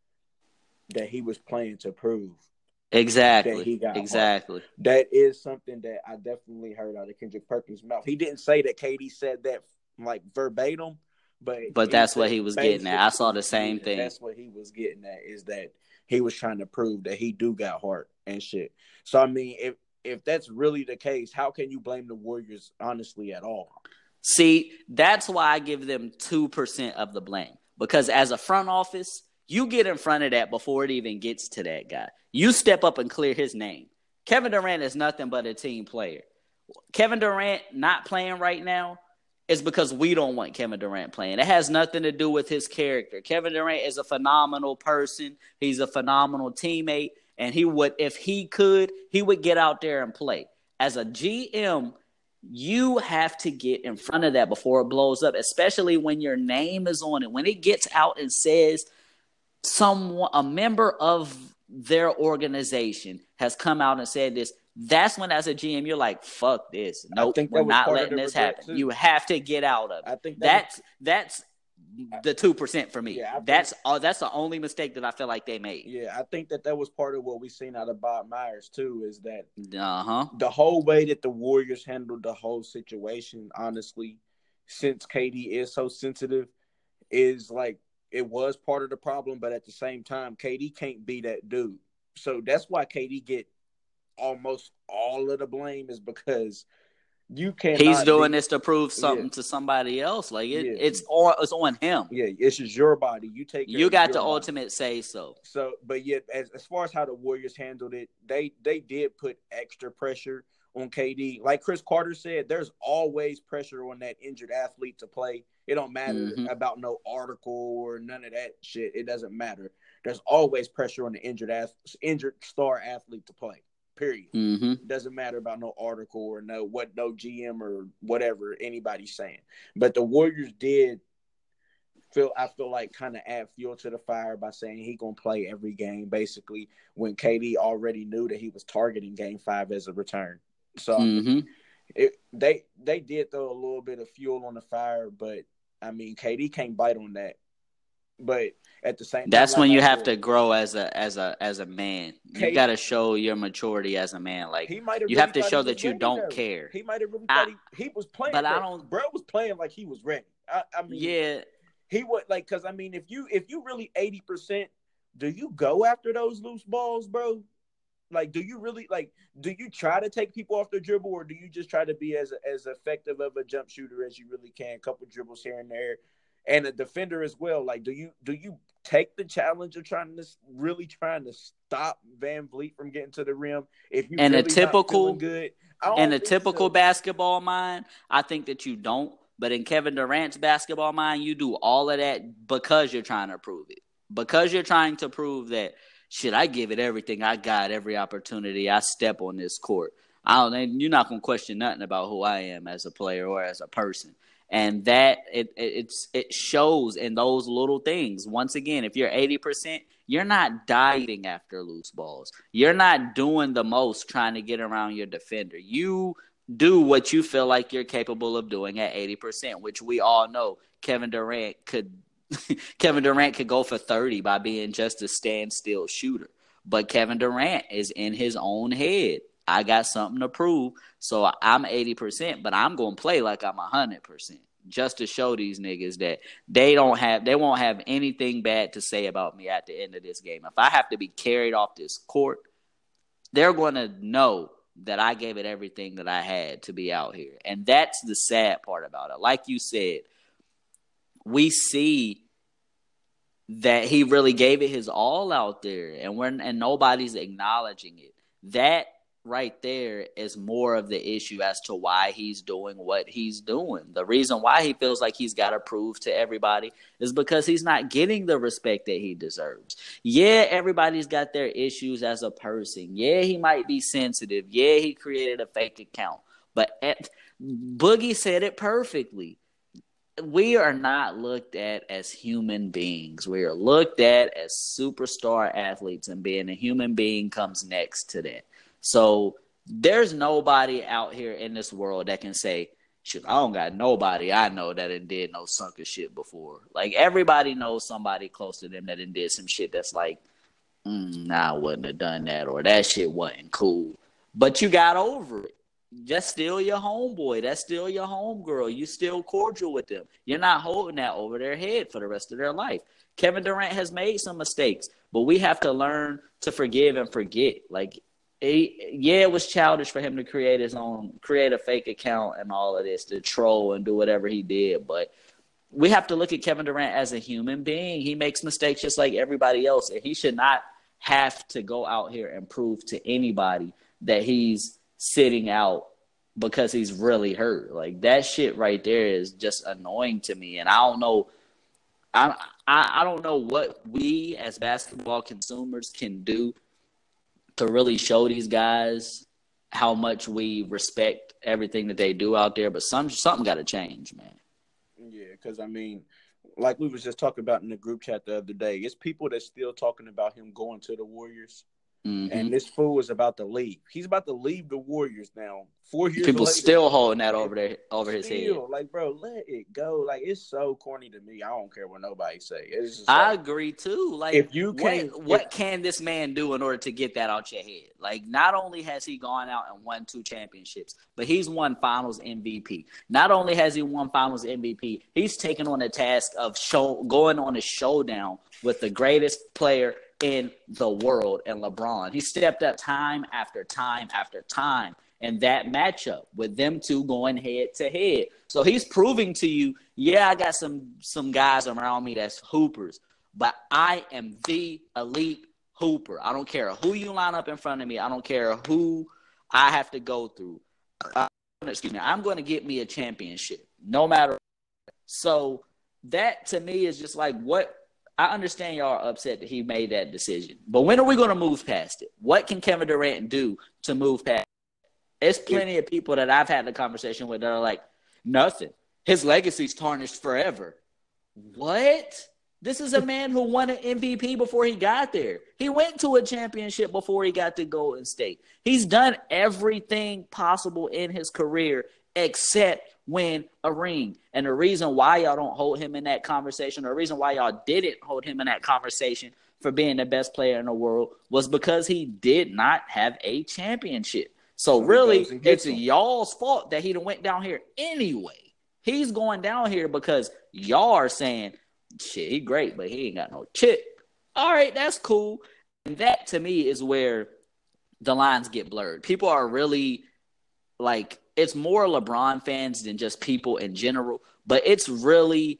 that he was playing to prove exactly that he got exactly. Hurt. That is something that I definitely heard out of Kendrick Perkins' mouth. He didn't say that KD said that like verbatim, but that's what he was getting at. I saw the same thing. That's what he was getting at, is that he was trying to prove that he do got heart and shit. So I mean, if that's really the case, how can you blame the Warriors honestly at all? See, that's why I give them 2% of the blame, because as a front office, you get in front of that before it even gets to that guy. You step up and clear his name. Kevin Durant is nothing but a team player. Kevin Durant not playing right now is because we don't want Kevin Durant playing. It has nothing to do with his character. Kevin Durant is a phenomenal person. He's a phenomenal teammate. And if he could, he would get out there and play. As a GM, you have to get in front of that before it blows up, especially when your name is on it. When it gets out and says a member of their organization has come out and said this, that's when, as a GM, you're like, fuck this. Nope, we're not letting this happen. Too. You have to get out of it. I think that's the 2% for me. Yeah, that's the only mistake that I feel like they made. Yeah, I think that was part of what we seen out of Bob Myers too, is that the whole way that the Warriors handled the whole situation, honestly, since KD is so sensitive, is like it was part of the problem, but at the same time, KD can't be that dude. So that's why KD get almost all of the blame, is because you cannot. He's doing this to prove something to somebody else. Like it's on him. Yeah, it's just your body. You take care you of got your the body. ultimate say so. So, but yet, as far as how the Warriors handled it, they did put extra pressure on KD. Like Chris Carter said, there's always pressure on that injured athlete to play. It don't matter about no article or none of that shit. It doesn't matter. There's always pressure on the injured star athlete to play. Period. Doesn't matter about no article or no GM or whatever anybody's saying. But the Warriors did I feel like kind of add fuel to the fire by saying he gonna play every game, basically, when KD already knew that he was targeting Game 5 as a return. So they did throw a little bit of fuel on the fire, but I mean KD can't bite on that. But at the same time, that's when you have to grow as a man. You got to show your maturity as a man. Like you have to show that you don't care. He might have really thought he was playing, but I don't. Bro was playing like he was ready. I mean, yeah, he would like because I mean, if you really 80%, do you go after those loose balls, bro? Like, do you really do you try to take people off the dribble, or do you just try to be as effective of a jump shooter as you really can? A couple dribbles here and there. And a defender as well. Like, do you take the challenge of trying to stop Van Vliet from getting to the rim? If you and really a typical good, basketball mind, I think that you don't. But in Kevin Durant's basketball mind, you do all of that because you're trying to prove it. Because you're trying to prove that I give it everything I got, every opportunity I step on this court. You're not gonna question nothing about who I am as a player or as a person. And that it shows in those little things. Once again, if you're 80%, you're not diving after loose balls. You're not doing the most trying to get around your defender. You do what you feel like you're capable of doing at 80%, which we all know Kevin Durant could go for 30 by being just a standstill shooter. But Kevin Durant is in his own head. I got something to prove, so I'm 80%, but I'm going to play like I'm 100% just to show these niggas that they won't have anything bad to say about me at the end of this game. If I have to be carried off this court, they're going to know that I gave it everything that I had to be out here. And that's the sad part about it. Like you said, we see that he really gave it his all out there, and nobody's acknowledging it. That right there is more of the issue as to why he's doing what he's doing. The reason why he feels like he's got to prove to everybody is because he's not getting the respect that he deserves. Yeah, everybody's got their issues as a person. Yeah, he might be sensitive. Yeah, he created a fake account. But Boogie said it perfectly. We are not looked at as human beings. We are looked at as superstar athletes, and being a human being comes next to that. So there's nobody out here in this world that can say, shoot, I don't got nobody I know that did no sucker shit before. Like, everybody knows somebody close to them that did some shit that's like, nah, I wouldn't have done that, or that shit wasn't cool. But you got over it. That's still your homeboy. That's still your homegirl. You still cordial with them. You're not holding that over their head for the rest of their life. Kevin Durant has made some mistakes, but we have to learn to forgive and forget. Like, it was childish for him to create a fake account and all of this, to troll and do whatever he did. But we have to look at Kevin Durant as a human being. He makes mistakes just like everybody else, and he should not have to go out here and prove to anybody that he's sitting out because he's really hurt. Like, that shit right there is just annoying to me. And I don't know. I don't know what we as basketball consumers can do to really show these guys how much we respect everything that they do out there. But something got to change, man. Yeah, because, I mean, like we was just talking about in the group chat the other day, it's people that's still talking about him going to the Warriors. And this fool is about to leave. He's about to leave the Warriors now. 4 years People later, still holding that over his head. Like, bro, let it go. Like, it's so corny to me. I don't care what nobody say. It's just I agree too. Like, if you what can this man do in order to get that out your head? Like, not only has he gone out and won 2 championships, but he's won Finals MVP. Not only has he won Finals MVP, he's taken on the task of going on a showdown with the greatest player in the world and LeBron. He stepped up time after time after time in that matchup with them two going head to head. So he's proving to you, yeah, I got some guys around me that's hoopers, but I am the elite hooper. I don't care who you line up in front of me. I don't care who I have to go through. I'm going to get me a championship no matter what. So that to me is just like what I understand y'all are upset that he made that decision. But when are we going to move past it? What can Kevin Durant do to move past it? There's plenty of people that I've had the conversation with that are like, nothing. His legacy's tarnished forever. What? This is a man who won an MVP before he got there. He went to a championship before he got to Golden State. He's done everything possible in his career except win a ring. And the reason why y'all don't hold him in that conversation, or the reason why y'all didn't hold him in that conversation for being the best player in the world, was because he did not have a championship. So really, it's y'all's fault that he done went down here anyway. He's going down here because y'all are saying, shit, he great, but he ain't got no chip. All right, that's cool. And that, to me, is where the lines get blurred. People are really, like, it's more LeBron fans than just people in general, but it's really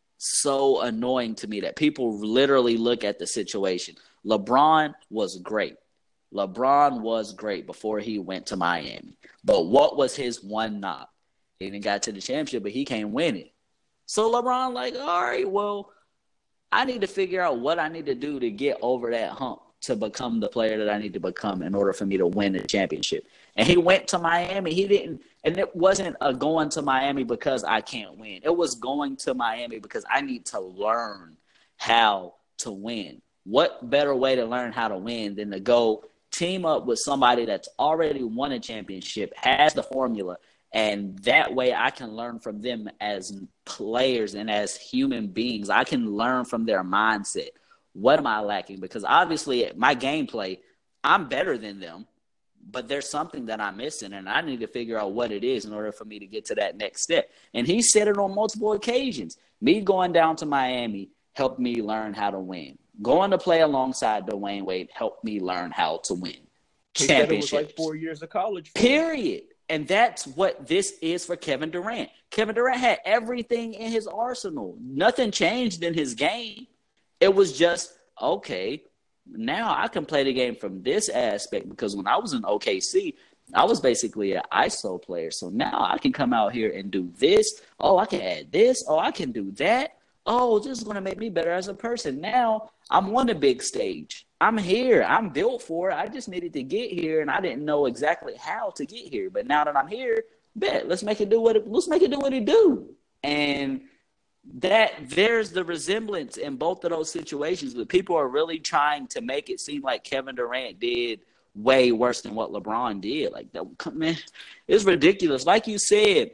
so annoying to me that people literally look at the situation. LeBron was great. LeBron was great before he went to Miami. But what was his one knock? He didn't got to the championship, but he can't win it. So LeBron like, all right, well, I need to figure out what I need to do to get over that hump to become the player that I need to become in order for me to win the championship. And he went to Miami. He didn't, and it wasn't a going to Miami because I can't win. It was going to Miami because I need to learn how to win. What better way to learn how to win than to go team up with somebody that's already won a championship, has the formula, and that way I can learn from them as players and as human beings. I can learn from their mindset. What am I lacking? Because obviously my gameplay, I'm better than them, but there's something that I'm missing, and I need to figure out what it is in order for me to get to that next step. And he said it on multiple occasions. Me going down to Miami helped me learn how to win. Going to play alongside Dwayne Wade helped me learn how to win championships. It was like 4 years of college. Period. And that's what this is for Kevin Durant. Kevin Durant had everything in his arsenal. Nothing changed in his game. It was just, okay, now I can play the game from this aspect, because when I was in OKC, I was basically an ISO player. So now I can come out here and do this. Oh, I can add this. Oh, I can do that. Oh, this is going to make me better as a person. Now I'm on the big stage. I'm here. I'm built for it. I just needed to get here, and I didn't know exactly how to get here. But now that I'm here, bet let's make it do what it do. And that there's the resemblance in both of those situations. But people are really trying to make it seem like Kevin Durant did way worse than what LeBron did. Like that, man, it's ridiculous. Like you said,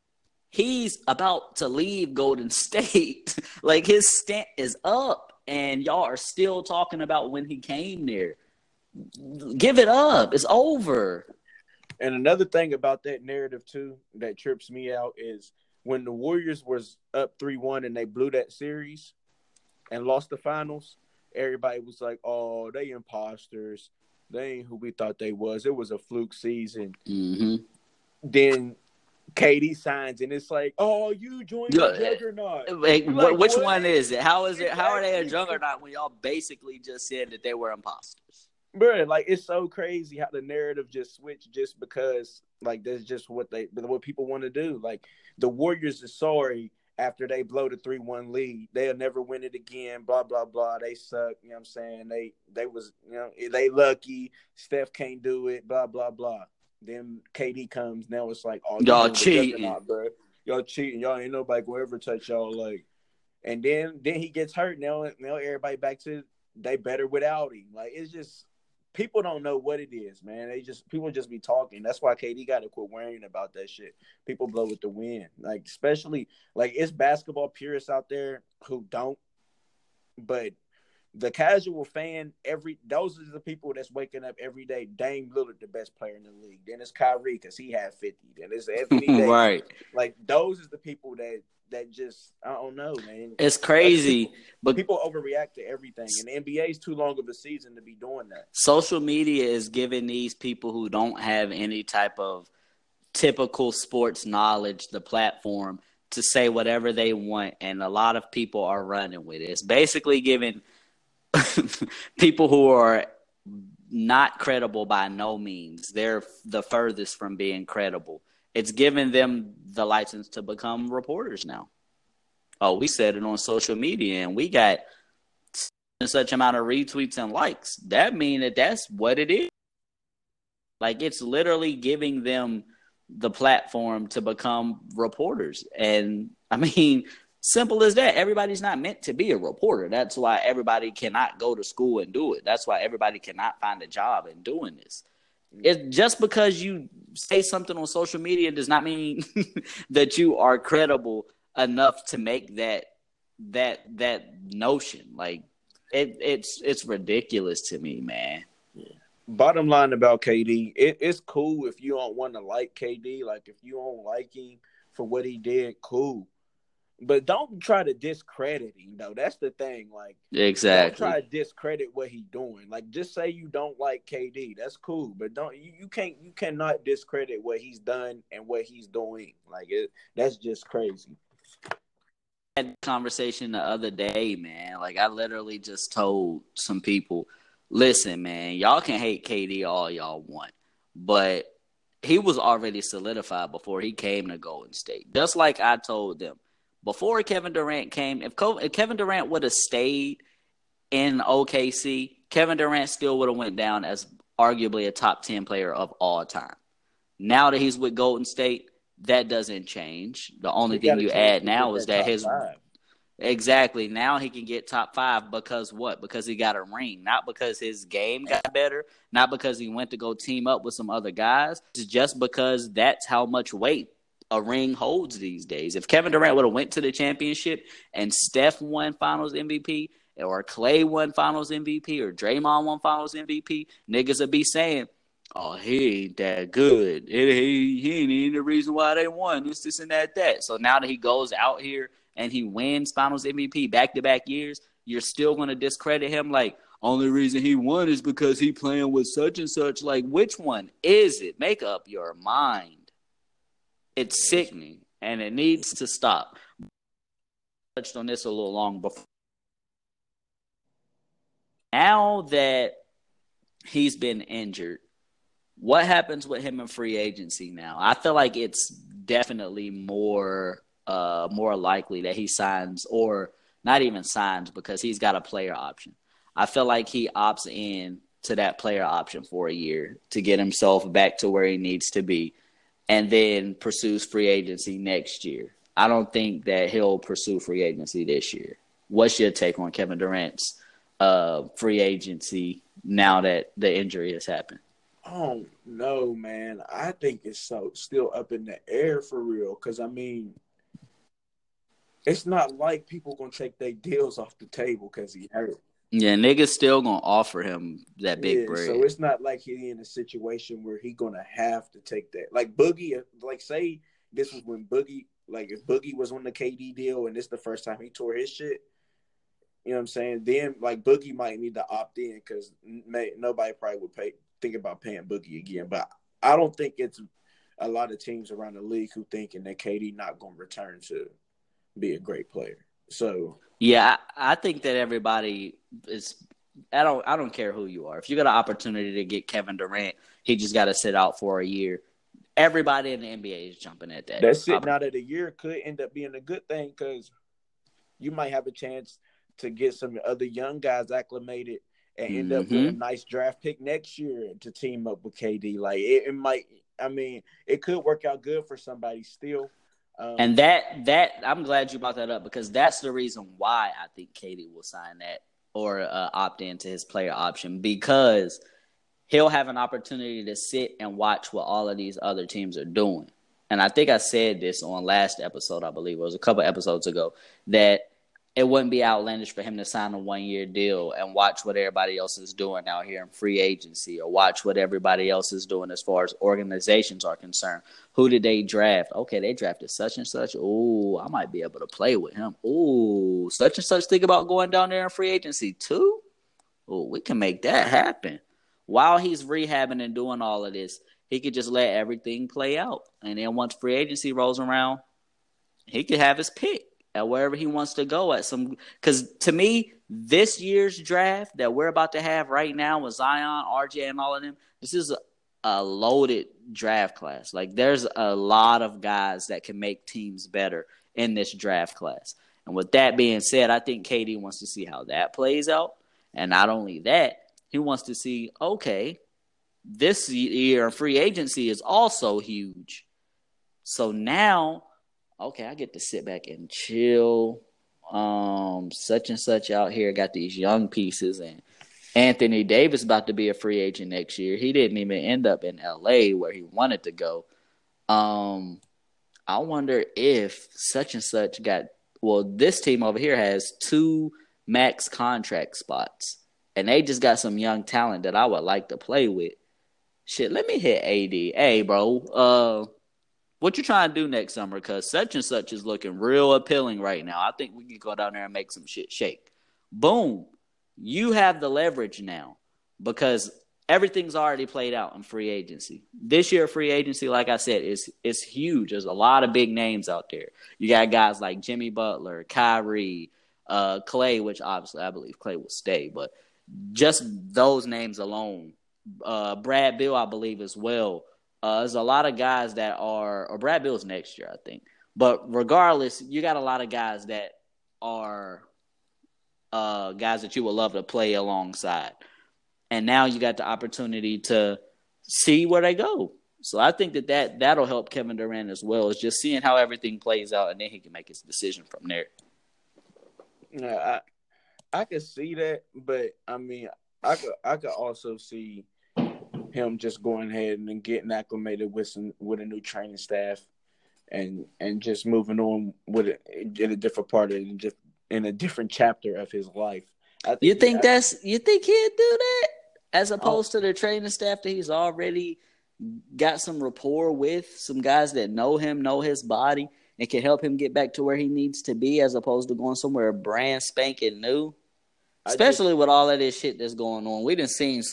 he's about to leave Golden State. Like his stint is up. And y'all are still talking about when he came there. Give it up. It's over. And another thing about that narrative, too, that trips me out is when the Warriors was up 3-1 and they blew that series and lost the finals, everybody was like, oh, they imposters. They ain't who we thought they was. It was a fluke season. Mm-hmm. Then KD signs, and it's like, oh, you joined the juggernaut. Which one is it? How is it? How are they a juggernaut when y'all basically just said that they were imposters? Bro, like, it's so crazy how the narrative just switched just because, like, that's just what people want to do. Like, the Warriors are sorry after they blow the 3-1 lead. They'll never win it again, blah, blah, blah. They suck, you know what I'm saying? They was, you know, they lucky. Steph can't do it, blah, blah, blah. Then KD comes. Now it's like, oh, y'all cheating, bro. Y'all cheating. Y'all ain't nobody will ever touch y'all. Like, and then he gets hurt. Now everybody back to they better without him. Like, it's just people don't know what it is, man. People just be talking. That's why KD got to quit worrying about that shit. People blow with the wind, like especially like it's basketball purists out there who don't, but the casual fan, those are the people that's waking up every day. Dame Lillard, the best player in the league. Then it's Kyrie because he had 50. Then it's Anthony Davis. Right. Like those is the people that just I don't know, man. It's crazy, but people overreact to everything, and the NBA is too long of a season to be doing that. Social media is giving these people who don't have any type of typical sports knowledge the platform to say whatever they want, and a lot of people are running with it. It's basically giving people who are not credible by no means. They're the furthest from being credible. It's giving them the license to become reporters now. Oh, we said it on social media and we got such amount of retweets and likes. That means that's what it is. Like it's literally giving them the platform to become reporters. And I mean, simple as that. Everybody's not meant to be a reporter. That's why everybody cannot go to school and do it. That's why everybody cannot find a job in doing this. It just because you say something on social media does not mean that you are credible enough to make that notion. Like it's ridiculous to me, man. Yeah. Bottom line about KD, it's cool if you don't want to like KD. Like if you don't like him for what he did, cool. But don't try to discredit him, though. That's the thing. Like, exactly. Don't try to discredit what he's doing. Like, just say you don't like KD. That's cool, but you cannot discredit what he's done and what he's doing. Like, that's just crazy. I had a conversation the other day, man. Like, I literally just told some people, listen, man, y'all can hate KD all y'all want, but he was already solidified before he came to Golden State. Just like I told them. Before Kevin Durant came, if Kevin Durant would have stayed in OKC, Kevin Durant still would have went down as arguably a top 10 player of all time. Now that he's with Golden State, that doesn't change. The only thing you add now is that his – exactly. Now he can get top 5 because what? Because he got a ring. Not because his game got better. Not because he went to go team up with some other guys. It's just because that's how much weight a ring holds these days. If Kevin Durant would have went to the championship and Steph won Finals MVP or Clay won Finals MVP or Draymond won Finals MVP, niggas would be saying, oh, he ain't that good. He ain't even the reason why they won. It's this and that. So now that he goes out here and he wins Finals MVP back-to-back years, you're still going to discredit him like, only reason he won is because he playing with such and such. Like, which one is it? Make up your mind. It's sickening, and it needs to stop. I touched on this a little long before. Now that he's been injured, what happens with him in free agency now? I feel like it's definitely more likely that he signs, or not even signs, because he's got a player option. I feel like he opts in to that player option for a year to get himself back to where he needs to be, and then pursues free agency next year. I don't think that he'll pursue free agency this year. What's your take on Kevin Durant's free agency now that the injury has happened? Oh, no, man. I think it's still up in the air for real. Because, I mean, it's not like people going to take their deals off the table because he hurt. Yeah, niggas still going to offer him that big bread. So it's not like he's in a situation where he going to have to take that. Like Boogie, like say this was when Boogie, like if Boogie was on the KD deal and this the first time he tore his shit, you know what I'm saying? Then like Boogie might need to opt in because nobody probably would think about paying Boogie again. But I don't think it's a lot of teams around the league who thinking that KD not going to return to be a great player. So yeah, I think that everybody is. I don't care who you are. If you got an opportunity to get Kevin Durant, he just got to sit out for a year. Everybody in the NBA is jumping at that. That sitting out of the year could end up being a good thing because you might have a chance to get some other young guys acclimated and end up with a nice draft pick next year to team up with KD. Like it might. I mean, it could work out good for somebody still. And that I'm glad you brought that up because that's the reason why I think KD will sign that or opt into his player option because he'll have an opportunity to sit and watch what all of these other teams are doing. And I think I said this on last episode, I believe it was a couple episodes ago, that it wouldn't be outlandish for him to sign a 1-year deal and watch what everybody else is doing out here in free agency, or watch what everybody else is doing as far as organizations are concerned. Who did they draft? Okay, they drafted such and such. Ooh, I might be able to play with him. Ooh, such and such think about going down there in free agency too? Ooh, we can make that happen. While he's rehabbing and doing all of this, he could just let everything play out. And then once free agency rolls around, he could have his pick at wherever he wants to go at some. Because to me, this year's draft that we're about to have right now with Zion, RJ, and all of them, this is a loaded draft class. Like, there's a lot of guys that can make teams better in this draft class. And with that being said, I think KD wants to see how that plays out. And not only that, he wants to see, okay, this year in free agency is also huge. So now, okay, I get to sit back and chill. Such and such out here got these young pieces, and Anthony Davis about to be a free agent next year. He didn't even end up in LA where he wanted to go. I wonder if such and such this team over here has 2 max contract spots, and they just got some young talent that I would like to play with. Shit, let me hit AD. Hey, bro, what you trying to do next summer? Because such and such is looking real appealing right now. I think we can go down there and make some shit shake. Boom. You have the leverage now because everything's already played out in free agency. This year, free agency, like I said, is huge. There's a lot of big names out there. You got guys like Jimmy Butler, Kyrie, Clay, which obviously I believe Clay will stay, but just those names alone. Brad Beal, I believe, as well. There's a lot of guys that are, or Brad Bill's next year, I think. But regardless, you got a lot of guys that are guys that you would love to play alongside. And now you got the opportunity to see where they go. So I think that'll help Kevin Durant as well, is just seeing how everything plays out, and then he can make his decision from there. Yeah, I could see that, but I mean, I could also see him just going ahead and getting acclimated with a new training staff, and just moving on with it in a different part of in a different chapter of his life. You think he'd do that as opposed to the training staff that he's already got some rapport with, some guys that know him, know his body, and can help him get back to where he needs to be, as opposed to going somewhere brand spanking new. Especially with all of this shit that's going on. We done seen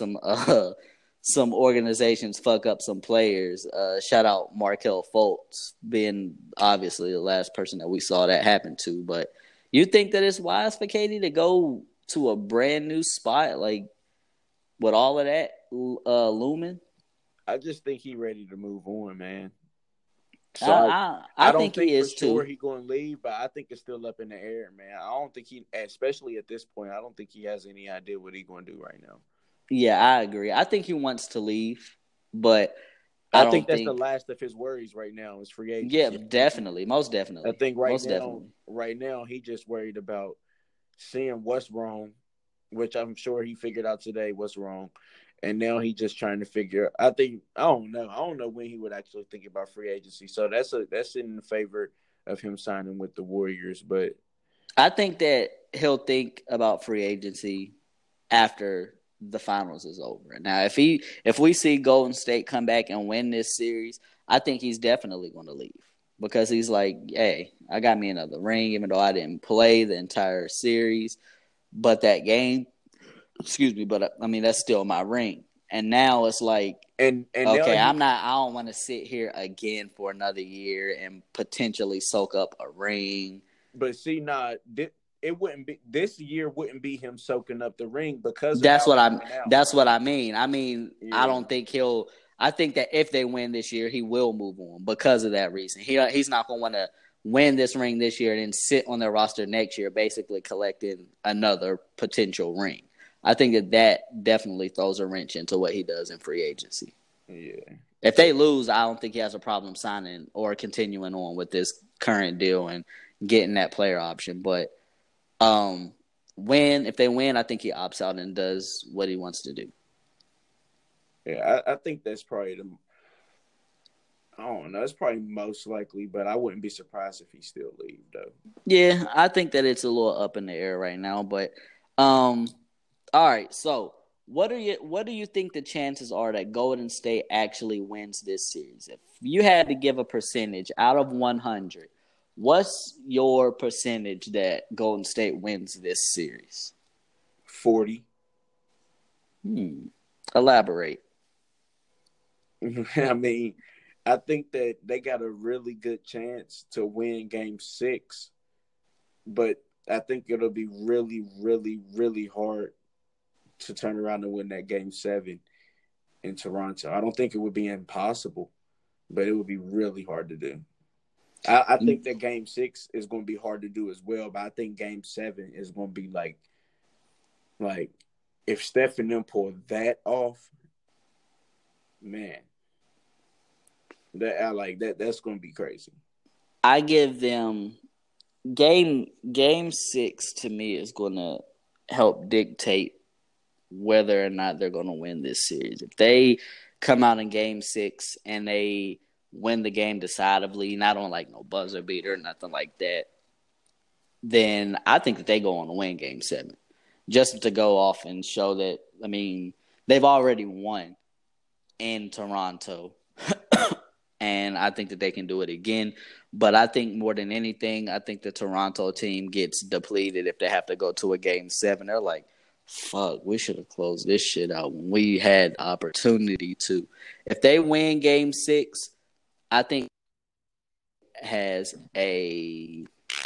some organizations fuck up some players. Shout out Markelle Fultz being obviously the last person that we saw that happen to. But you think that it's wise for KD to go to a brand new spot, like with all of that looming? I just think he's ready to move on, man. So I don't think he is for sure too. He's going to leave, but I think it's still up in the air, man. I don't think especially at this point, I don't think he has any idea what he's going to do right now. Yeah, I agree. I think he wants to leave, but I think that's the last of his worries right now is free agency. Yeah, definitely, most definitely. I think right now he just worried about seeing what's wrong, which I'm sure he figured out today what's wrong. And now he's just trying to figure. I don't know when he would actually think about free agency. So that's in favor of him signing with the Warriors. But I think that he'll think about free agency after the finals is over. Now, if we see Golden State come back and win this series, I think he's definitely going to leave, because he's like, hey, I got me another ring, even though I didn't play the entire series, but that game. Excuse me, but I mean, that's still my ring. And now it's like, and okay, I don't want to sit here again for another year and potentially soak up a ring. But see, it wouldn't be, this year wouldn't be him soaking up the ring because that's what I mean. I mean, yeah. I think that if they win this year, he will move on because of that reason. He's not going to want to win this ring this year and then sit on their roster next year, basically collecting another potential ring. I think that definitely throws a wrench into what he does in free agency. Yeah. If they lose, I don't think he has a problem signing or continuing on with this current deal and getting that player option. But if they win, I think he opts out and does what he wants to do. Yeah, I think that's probably I don't know. It's probably most likely, but I wouldn't be surprised if he still leave though. Yeah, I think that it's a little up in the air right now, but all right. So, what do you think the chances are that Golden State actually wins this series? If you had to give a percentage out of 100, what's your percentage that Golden State wins this series? 40. Elaborate. I mean, I think that they got a really good chance to win Game 6, but I think it'll be really, really, really hard to turn around and win that Game 7 in Toronto. I don't think it would be impossible, but it would be really hard to do. I think that Game 6 is going to be hard to do as well, but I think Game 7 is going to be like if Steph and them pull that off, man, that's going to be crazy. I give them game 6 to me is going to help dictate whether or not they're going to win this series. If they come out in Game 6 and they win the game decisively, not on like no buzzer beater, nothing like that, then I think that they go on to win Game 7. Just to go off and show that, I mean, they've already won in Toronto. And I think that they can do it again. But I think more than anything, I think the Toronto team gets depleted if they have to go to a Game 7. They're like, fuck, we should have closed this shit out when we had opportunity to. If they win Game 6, I think has a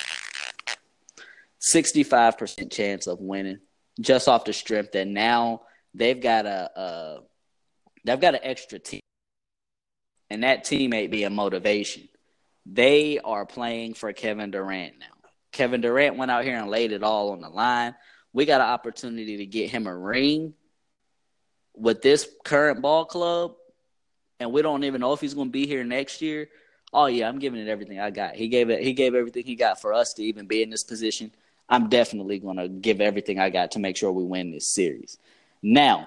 65% chance of winning, just off the strength that now they've got an extra team, and that teammate being motivation. They are playing for Kevin Durant now. Kevin Durant went out here and laid it all on the line. We got an opportunity to get him a ring with this current ball club, and we don't even know if he's going to be here next year. Oh yeah, I'm giving it everything I got. He gave everything he got for us to even be in this position. I'm definitely going to give everything I got to make sure we win this series. Now,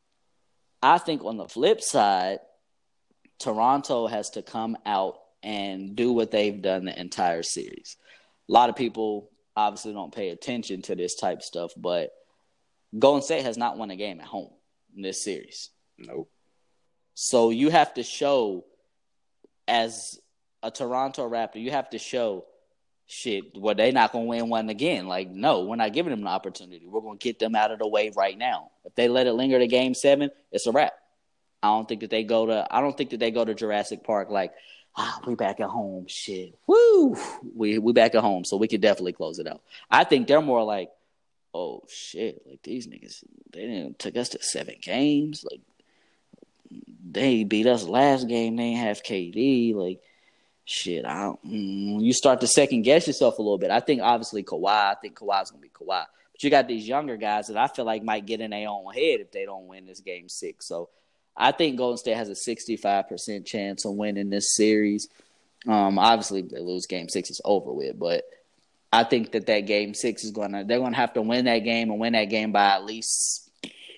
I think on the flip side, Toronto has to come out and do what they've done the entire series. A lot of people obviously don't pay attention to this type of stuff, but Golden State has not won a game at home in this series. Nope. So you have to show, as a Toronto Raptor, you have to show, well, they're not going to win one again. Like, no, we're not giving them an opportunity. We're going to get them out of the way right now. If they let it linger to Game 7, it's a wrap. I don't think that they go to Jurassic Park like, we back at home. Shit. Woo! We back at home, so we could definitely close it out. I think they're more like, oh shit, like these niggas, they didn't took us to 7 games. Like, they beat us last game, they ain't have KD. Like, shit, you start to second guess yourself a little bit. I think obviously Kawhi's gonna be Kawhi. But you got these younger guys that I feel like might get in their own head if they don't win this Game 6. So I think Golden State has a 65% chance of winning this series. Obviously, if they lose Game 6, it's over with. But I think that Game 6 they're gonna have to win that game and win that game by at least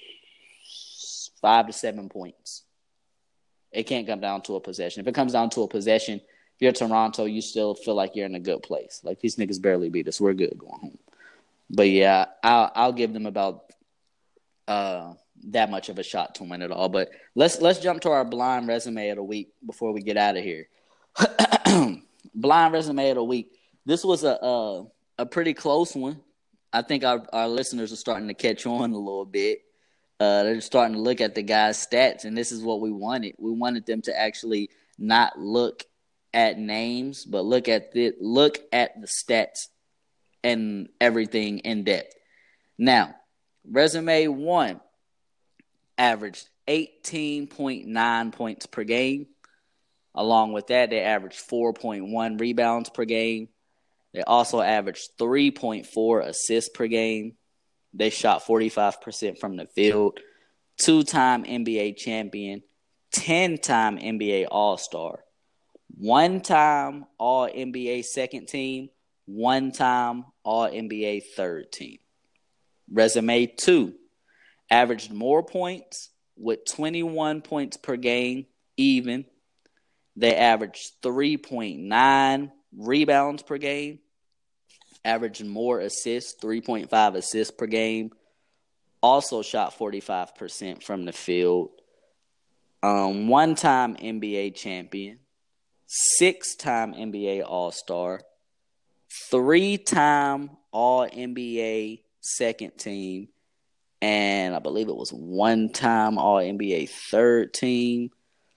5 to 7 points. It can't come down to a possession. If it comes down to a possession, if you're Toronto, you still feel like you're in a good place. Like, these niggas barely beat us. We're good going home. But yeah, I'll give them about that much of a shot to win it all. But let's jump to our blind resume of the week before we get out of here. Blind resume of the week. This was a pretty close one. I think our listeners are starting to catch on a little bit. They're starting to look at the guys' stats, and this is what we wanted. We wanted them to actually not look at names, but look at the stats and everything in depth. Now, resume 1 averaged 18.9 points per game. Along with that, they averaged 4.1 rebounds per game. They also averaged 3.4 assists per game. They shot 45% from the field. 2-time NBA champion. 10-time NBA All-Star. 1-time All-NBA second team. 1-time All-NBA third team. Resume 2 averaged more points, with 21 points per game, even. They averaged 3.9 rebounds per game, averaging more assists, 3.5 assists per game. Also shot 45% from the field. One-time NBA champion, 6-time NBA All-Star, 3-time All-NBA second team, and I believe it was 1-time All-NBA third team.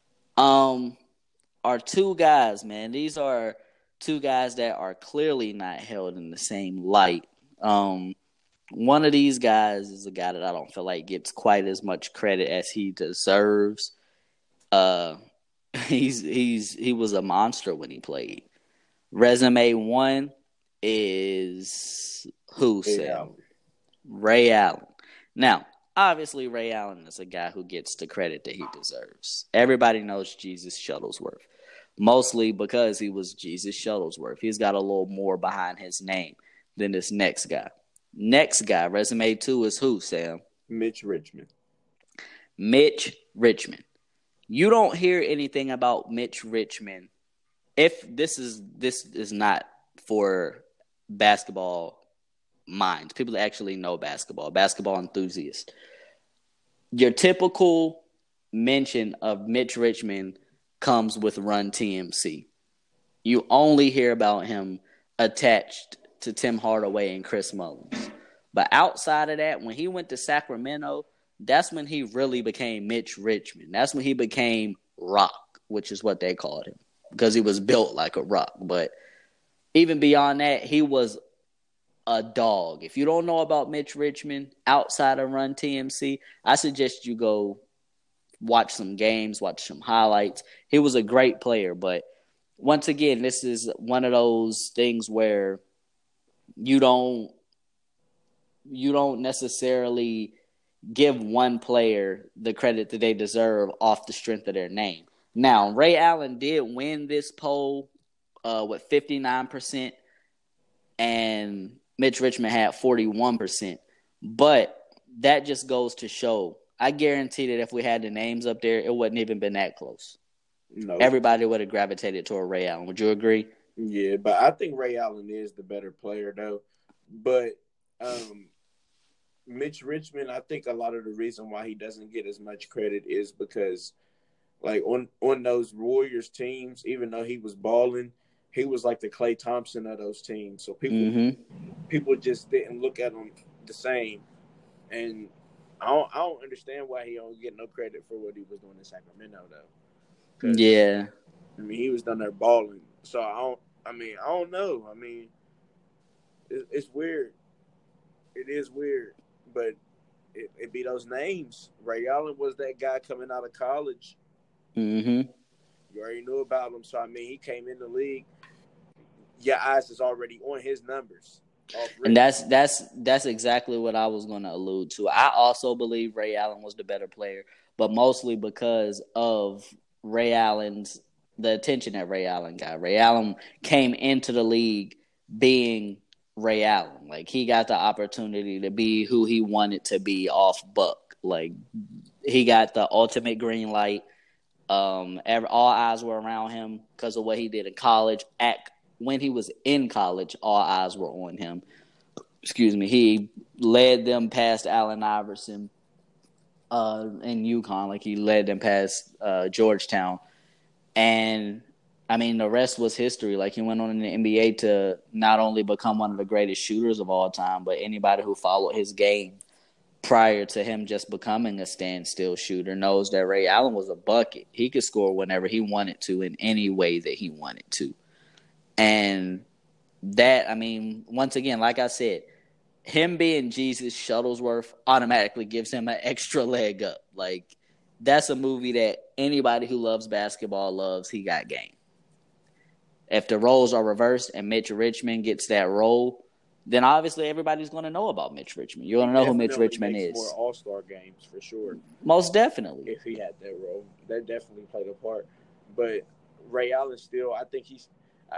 Are two guys, man. These are two guys that are clearly not held in the same light. One of these guys is a guy that I don't feel like gets quite as much credit as he deserves. He was a monster when he played. Resume 1 is who, Sam? Ray Allen. Now, obviously, Ray Allen is a guy who gets the credit that he deserves. Everybody knows Jesus Shuttlesworth, mostly because he was Jesus Shuttlesworth. He's got a little more behind his name than this next guy. Next guy, resume 2 is who, Sam? Mitch Richmond. Mitch Richmond. You don't hear anything about Mitch Richmond. If this is not for basketball minds, people that actually know basketball enthusiasts. Your typical mention of Mitch Richmond comes with Run TMC. You only hear about him attached to Tim Hardaway and Chris Mullins. But outside of that, when he went to Sacramento, that's when he really became Mitch Richmond. That's when he became Rock, which is what they called him, because he was built like a rock. But even beyond that, he was a dog. If you don't know about Mitch Richmond outside of Run TMC, I suggest you go watch some games, watch some highlights. He was a great player, but once again, this is one of those things where you don't necessarily give one player the credit that they deserve off the strength of their name. Now, Ray Allen did win this poll with 59%, and Mitch Richmond had 41%. But that just goes to show, I guarantee that if we had the names up there, it wouldn't even been that close. No. Everybody would have gravitated toward Ray Allen. Would you agree? Yeah, but I think Ray Allen is the better player, though. But Mitch Richmond, I think a lot of the reason why he doesn't get as much credit is because, like, on those Warriors teams, even though he was balling, he was like the Klay Thompson of those teams. So people just didn't look at him the same. And I don't understand why he don't get no credit for what he was doing in Sacramento, though. Yeah. I mean, he was down there balling. So I don't know. I mean, it's weird. It is weird. But it be those names. Ray Allen was that guy coming out of college. Mm-hmm. You already knew about him. So, I mean, he came in the league. Your eyes is already on his numbers. And that's exactly what I was going to allude to. I also believe Ray Allen was the better player, but mostly because of the attention that Ray Allen got. Ray Allen came into the league being Ray Allen. Like, he got the opportunity to be who he wanted to be off Buck. Like, he got the ultimate green light. All eyes were around him because of what he did in college. When he was in college, all eyes were on him. He led them past Allen Iverson in UConn. Like, he led them past Georgetown. And, I mean, the rest was history. Like, he went on in the NBA to not only become one of the greatest shooters of all time, but anybody who followed his game prior to him just becoming a standstill shooter knows that Ray Allen was a bucket. He could score whenever he wanted to in any way that he wanted to. And that, I mean, once again, like I said, him being Jesus Shuttlesworth automatically gives him an extra leg up. Like, that's a movie that anybody who loves basketball loves. He got game. If the roles are reversed and Mitch Richmond gets that role, then obviously everybody's going to know about Mitch Richmond. You're going to know who Mitch Richmond is. More All-Star games for sure. Most definitely. If he had that role, that definitely played a part. But Ray Allen still, I think he's.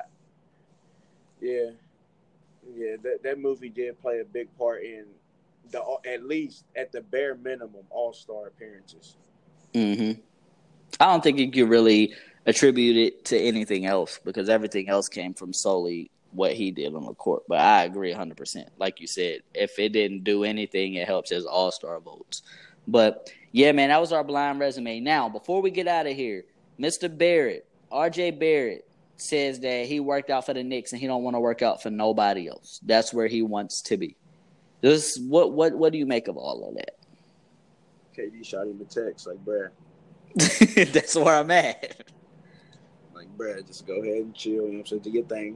That movie did play a big part in at least at the bare minimum All-Star appearances. Mm-hmm. I don't think you could really attribute it to anything else because everything else came from solely what he did on the court. But I agree 100%. Like you said, if it didn't do anything, it helps as all-star votes. But, yeah, man, that was our blind resume. Now, before we get out of here, Mr. Barrett, R.J. Barrett, says that he worked out for the Knicks and he don't want to work out for nobody else. That's where he wants to be. What do you make of all of that? KD shot him a text like, bruh. That's where I'm at. Like, bruh, just go ahead and chill. You know what I'm saying? Do your thing.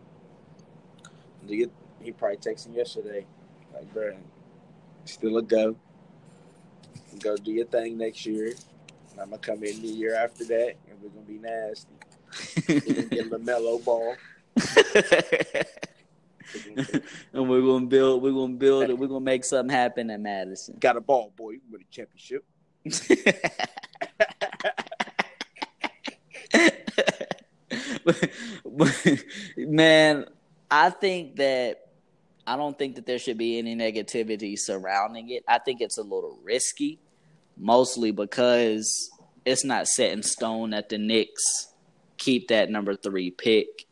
He probably texted him yesterday. Like, bruh, still a go. Go do your thing next year. And I'm going to come in the year after that, and we're going to be nasty. We're going to get LaMelo Ball. And we're gonna build it. We're gonna make something happen at Madison. Got a ball, boy. You win a championship. Man, I don't think that there should be any negativity surrounding it. I think it's a little risky, mostly because it's not set in stone that the Knicks keep that number 3 pick.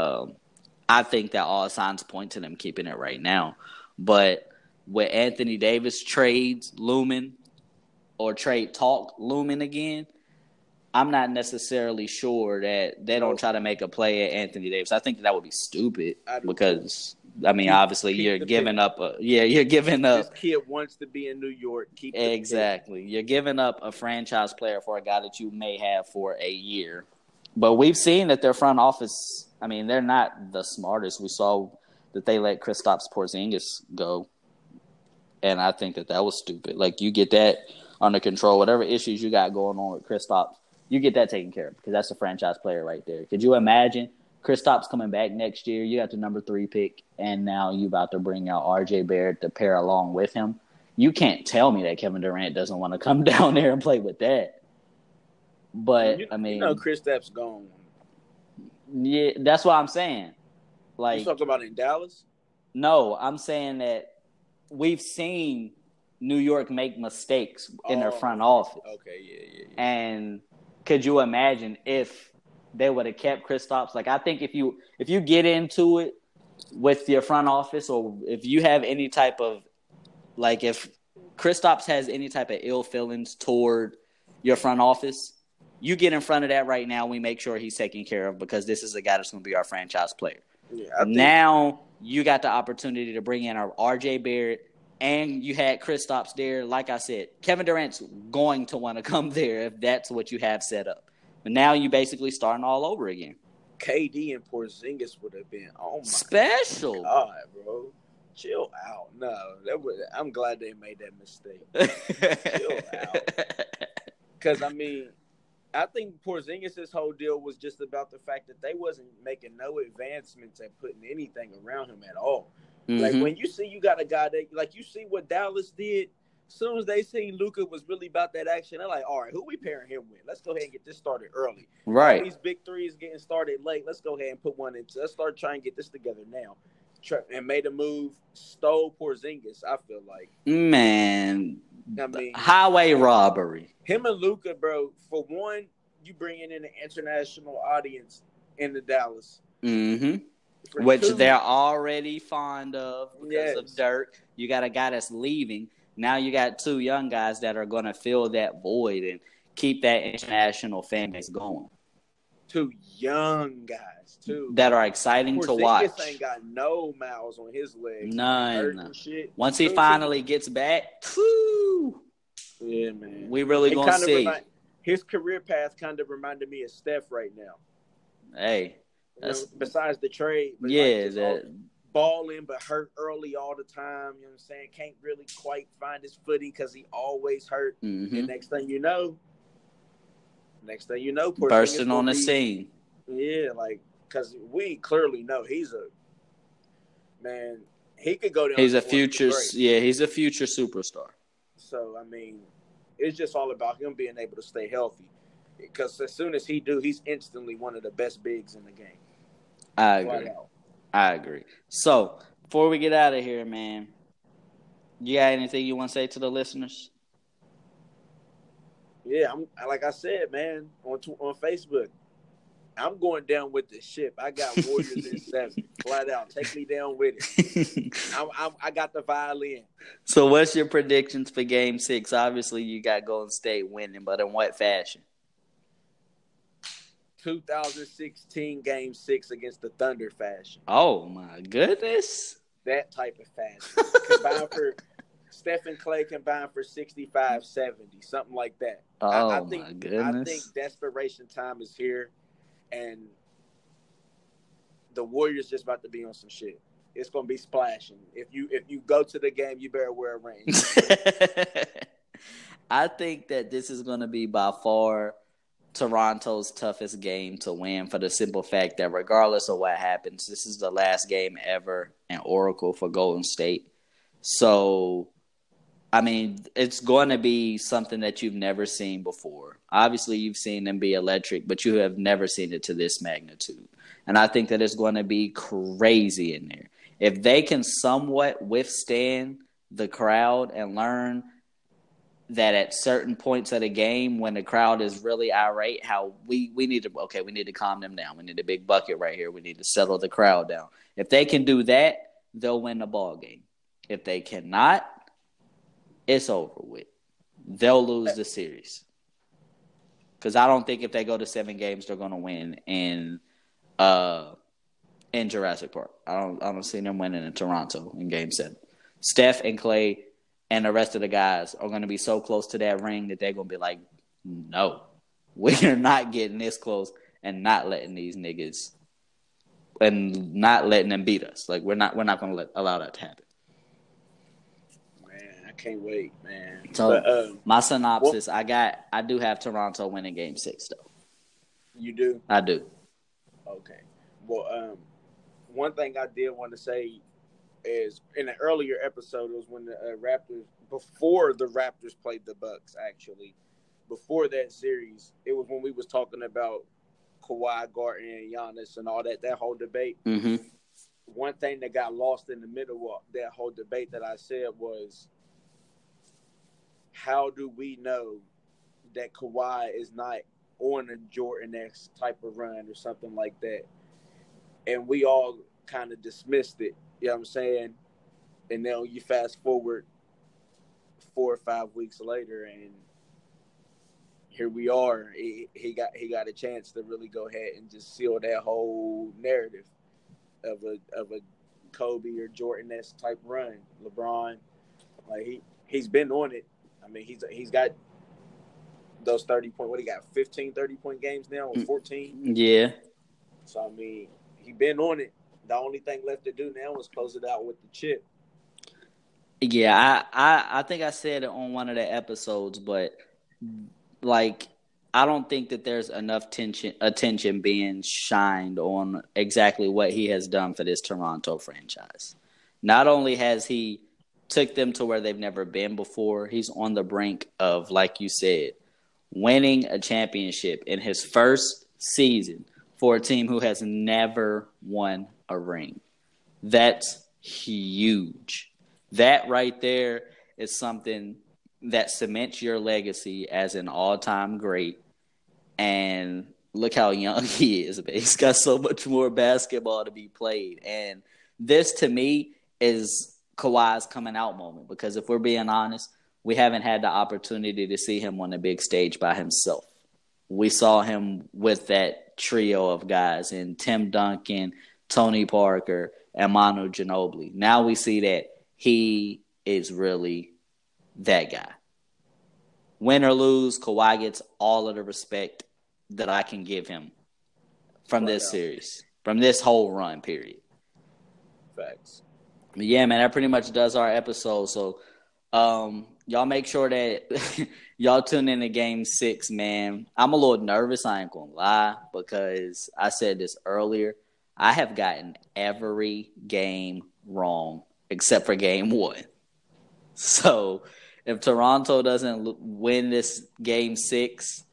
I think that all signs point to them keeping it right now. But with Anthony Davis trades looming or trade talk looming again, I'm not necessarily sure that they don't try to make a play at Anthony Davis. I think that would be stupid because, I mean, obviously you're giving up. You're giving up. This kid wants to be in New York. Exactly. You're giving up a franchise player for a guy that you may have for a year. But we've seen that their front office, I mean, they're not the smartest. We saw that they let Kristaps Porzingis go, and I think that was stupid. Like, you get that under control. Whatever issues you got going on with Kristaps, you get that taken care of because that's a franchise player right there. Could you imagine Kristaps coming back next year? You got the number 3 pick, and now you about to bring out R.J. Barrett to pair along with him. You can't tell me that Kevin Durant doesn't want to come down there and play with that. But, I mean, Kristaps gone. Yeah, that's what I'm saying. Like, you talking about in Dallas? No, I'm saying that we've seen New York make mistakes in their front office. Okay, yeah. And could you imagine if they would have kept Kristaps? Like, I think if you get into it with your front office, or if you have any type of, like, if Kristaps has any type of ill feelings toward your front office, you get in front of that right now. We make sure he's taken care of because this is a guy that's going to be our franchise player. Yeah, now you got the opportunity to bring in our R.J. Barrett, and you had Kristaps there. Like I said, Kevin Durant's going to want to come there if that's what you have set up. But now you basically starting all over again. KD and Porzingis would have been special. God, bro. Chill out. No, I'm glad they made that mistake. Chill out. Because, I mean, I think Porzingis' whole deal was just about the fact that they wasn't making no advancements and putting anything around him at all. Mm-hmm. Like, when you see you got a guy that, like, you see what Dallas did, as soon as they seen Luka was really about that action, they're like, all right, who we pairing him with? Let's go ahead and get this started early. Right. All these big threes getting started late. Let's go ahead and put one into. Let's start trying to get this together now. And made a move, stole Porzingis, I feel like. Man. I mean, highway robbery. Him and Luka, bro, for one, you bringing in an international audience into Dallas. Mm-hmm. Which they're already fond of because of Dirk. You got a guy that's leaving. Now you got 2 young guys that are going to fill that void and keep that international fan base going. 2 young guys, too. That are exciting to watch. Porzingis ain't got no miles on his legs. None. Once he finally gets back, whoo, yeah, man. We really going to see. His career path kind of reminded me of Steph right now. Hey. Besides the trade. But balling, but hurt early all the time. You know what I'm saying? Can't really quite find his footing because he always hurt. Mm-hmm. And next thing you know, bursting on the scene. Yeah, like, because we clearly know he could go down. He's a future superstar. So, I mean, it's just all about him being able to stay healthy. Because as soon as he's instantly one of the best bigs in the game. I agree. So, before we get out of here, man, you got anything you want to say to the listeners? Yeah, Yeah, I'm like I said, man, on Facebook. I'm going down with the ship. I got Warriors in 7, flat out. Take me down with it. I got the violin. So, what's your predictions for Game 6? Obviously, you got Golden State winning, but in what fashion? 2016 Game 6 against the Thunder fashion. Oh my goodness! That type of fashion. Steph and Clay combined for 65, 70, something like that. Oh my goodness! I think desperation time is here. And the Warriors just about to be on some shit. It's gonna be splashing. If you go to the game, you better wear a ring. I think that this is gonna be by far Toronto's toughest game to win for the simple fact that regardless of what happens, this is the last game ever in Oracle for Golden State. So, I mean, it's going to be something that you've never seen before. Obviously, you've seen them be electric, but you have never seen it to this magnitude. And I think that it's going to be crazy in there. If they can somewhat withstand the crowd and learn that at certain points of the game when the crowd is really irate, how we need to calm them down. We need a big bucket right here. We need to settle the crowd down. If they can do that, they'll win the ball game. If they cannot, it's over with. They'll lose the series. Because I don't think if they go to 7 games, they're going to win in Jurassic Park. I don't see them winning in Toronto in Game 7. Steph and Clay and the rest of the guys are going to be so close to that ring that they're going to be like, no, we're not getting this close and not letting these niggas and not letting them beat us. Like, we're not going to allow that to happen. Can't wait, man. So my synopsis, I do have Toronto winning Game 6 though. You do? I do. Okay. Well, one thing I did want to say is in an earlier episode, it was when the Raptors, before the Raptors played the Bucks, actually, before that series, it was when we was talking about Kawhi, Garden, and Giannis and all that whole debate. Mm-hmm. One thing that got lost in the middle of that whole debate that I said was, how do we know that Kawhi is not on a Jordan-esque type of run or something like that? And we all kind of dismissed it, you know what I'm saying? And then you fast forward 4 or 5 weeks later, and here we are. He got a chance to really go ahead and just seal that whole narrative of a Kobe or Jordan-esque type run. LeBron, like he's been on it. I mean, he's got those 30-point. What he got? 15 30-point games now, or 14? Yeah. So I mean, he been on it. The only thing left to do now is close it out with the chip. Yeah, I think I said it on one of the episodes, but like I don't think that there's enough attention being shined on exactly what he has done for this Toronto franchise. Not only has he took them to where they've never been before, he's on the brink of, like you said, winning a championship in his first season for a team who has never won a ring. That's huge. That right there is something that cements your legacy as an all-time great. And look how young he is, man. He's got so much more basketball to be played. And this, to me, is Kawhi's coming out moment, because if we're being honest, we haven't had the opportunity to see him on the big stage by himself. We saw him with that trio of guys in Tim Duncan, Tony Parker, and Manu Ginobili. Now we see that he is really that guy. Win or lose, Kawhi gets all of the respect that I can give him from this series, from this whole run, period. Facts. Yeah, man, that pretty much does our episode. So, y'all make sure that y'all tune in to Game 6, man. I'm a little nervous, I ain't gonna lie, because I said this earlier. I have gotten every game wrong except for Game 1. So, if Toronto doesn't win this Game 6,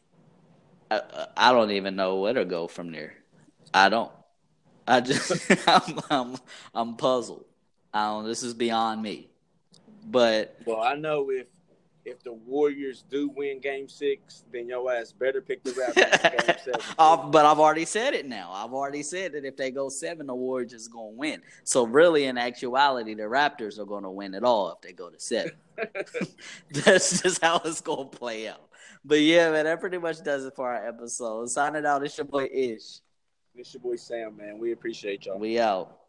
I don't even know where to go from there. I don't. I just I'm puzzled. This is beyond me. But well, I know if the Warriors Warriors do win Game 6, then your ass better pick the Raptors in Game 7. But I've already said it now. I've already said that if they go 7, the Warriors is going to win. So really, in actuality, the Raptors are going to win it all if they go to 7. That's just how it's going to play out. But yeah, man, that pretty much does it for our episode. Signing out, it's your boy Ish. It's your boy Sam, man. We appreciate y'all. We out.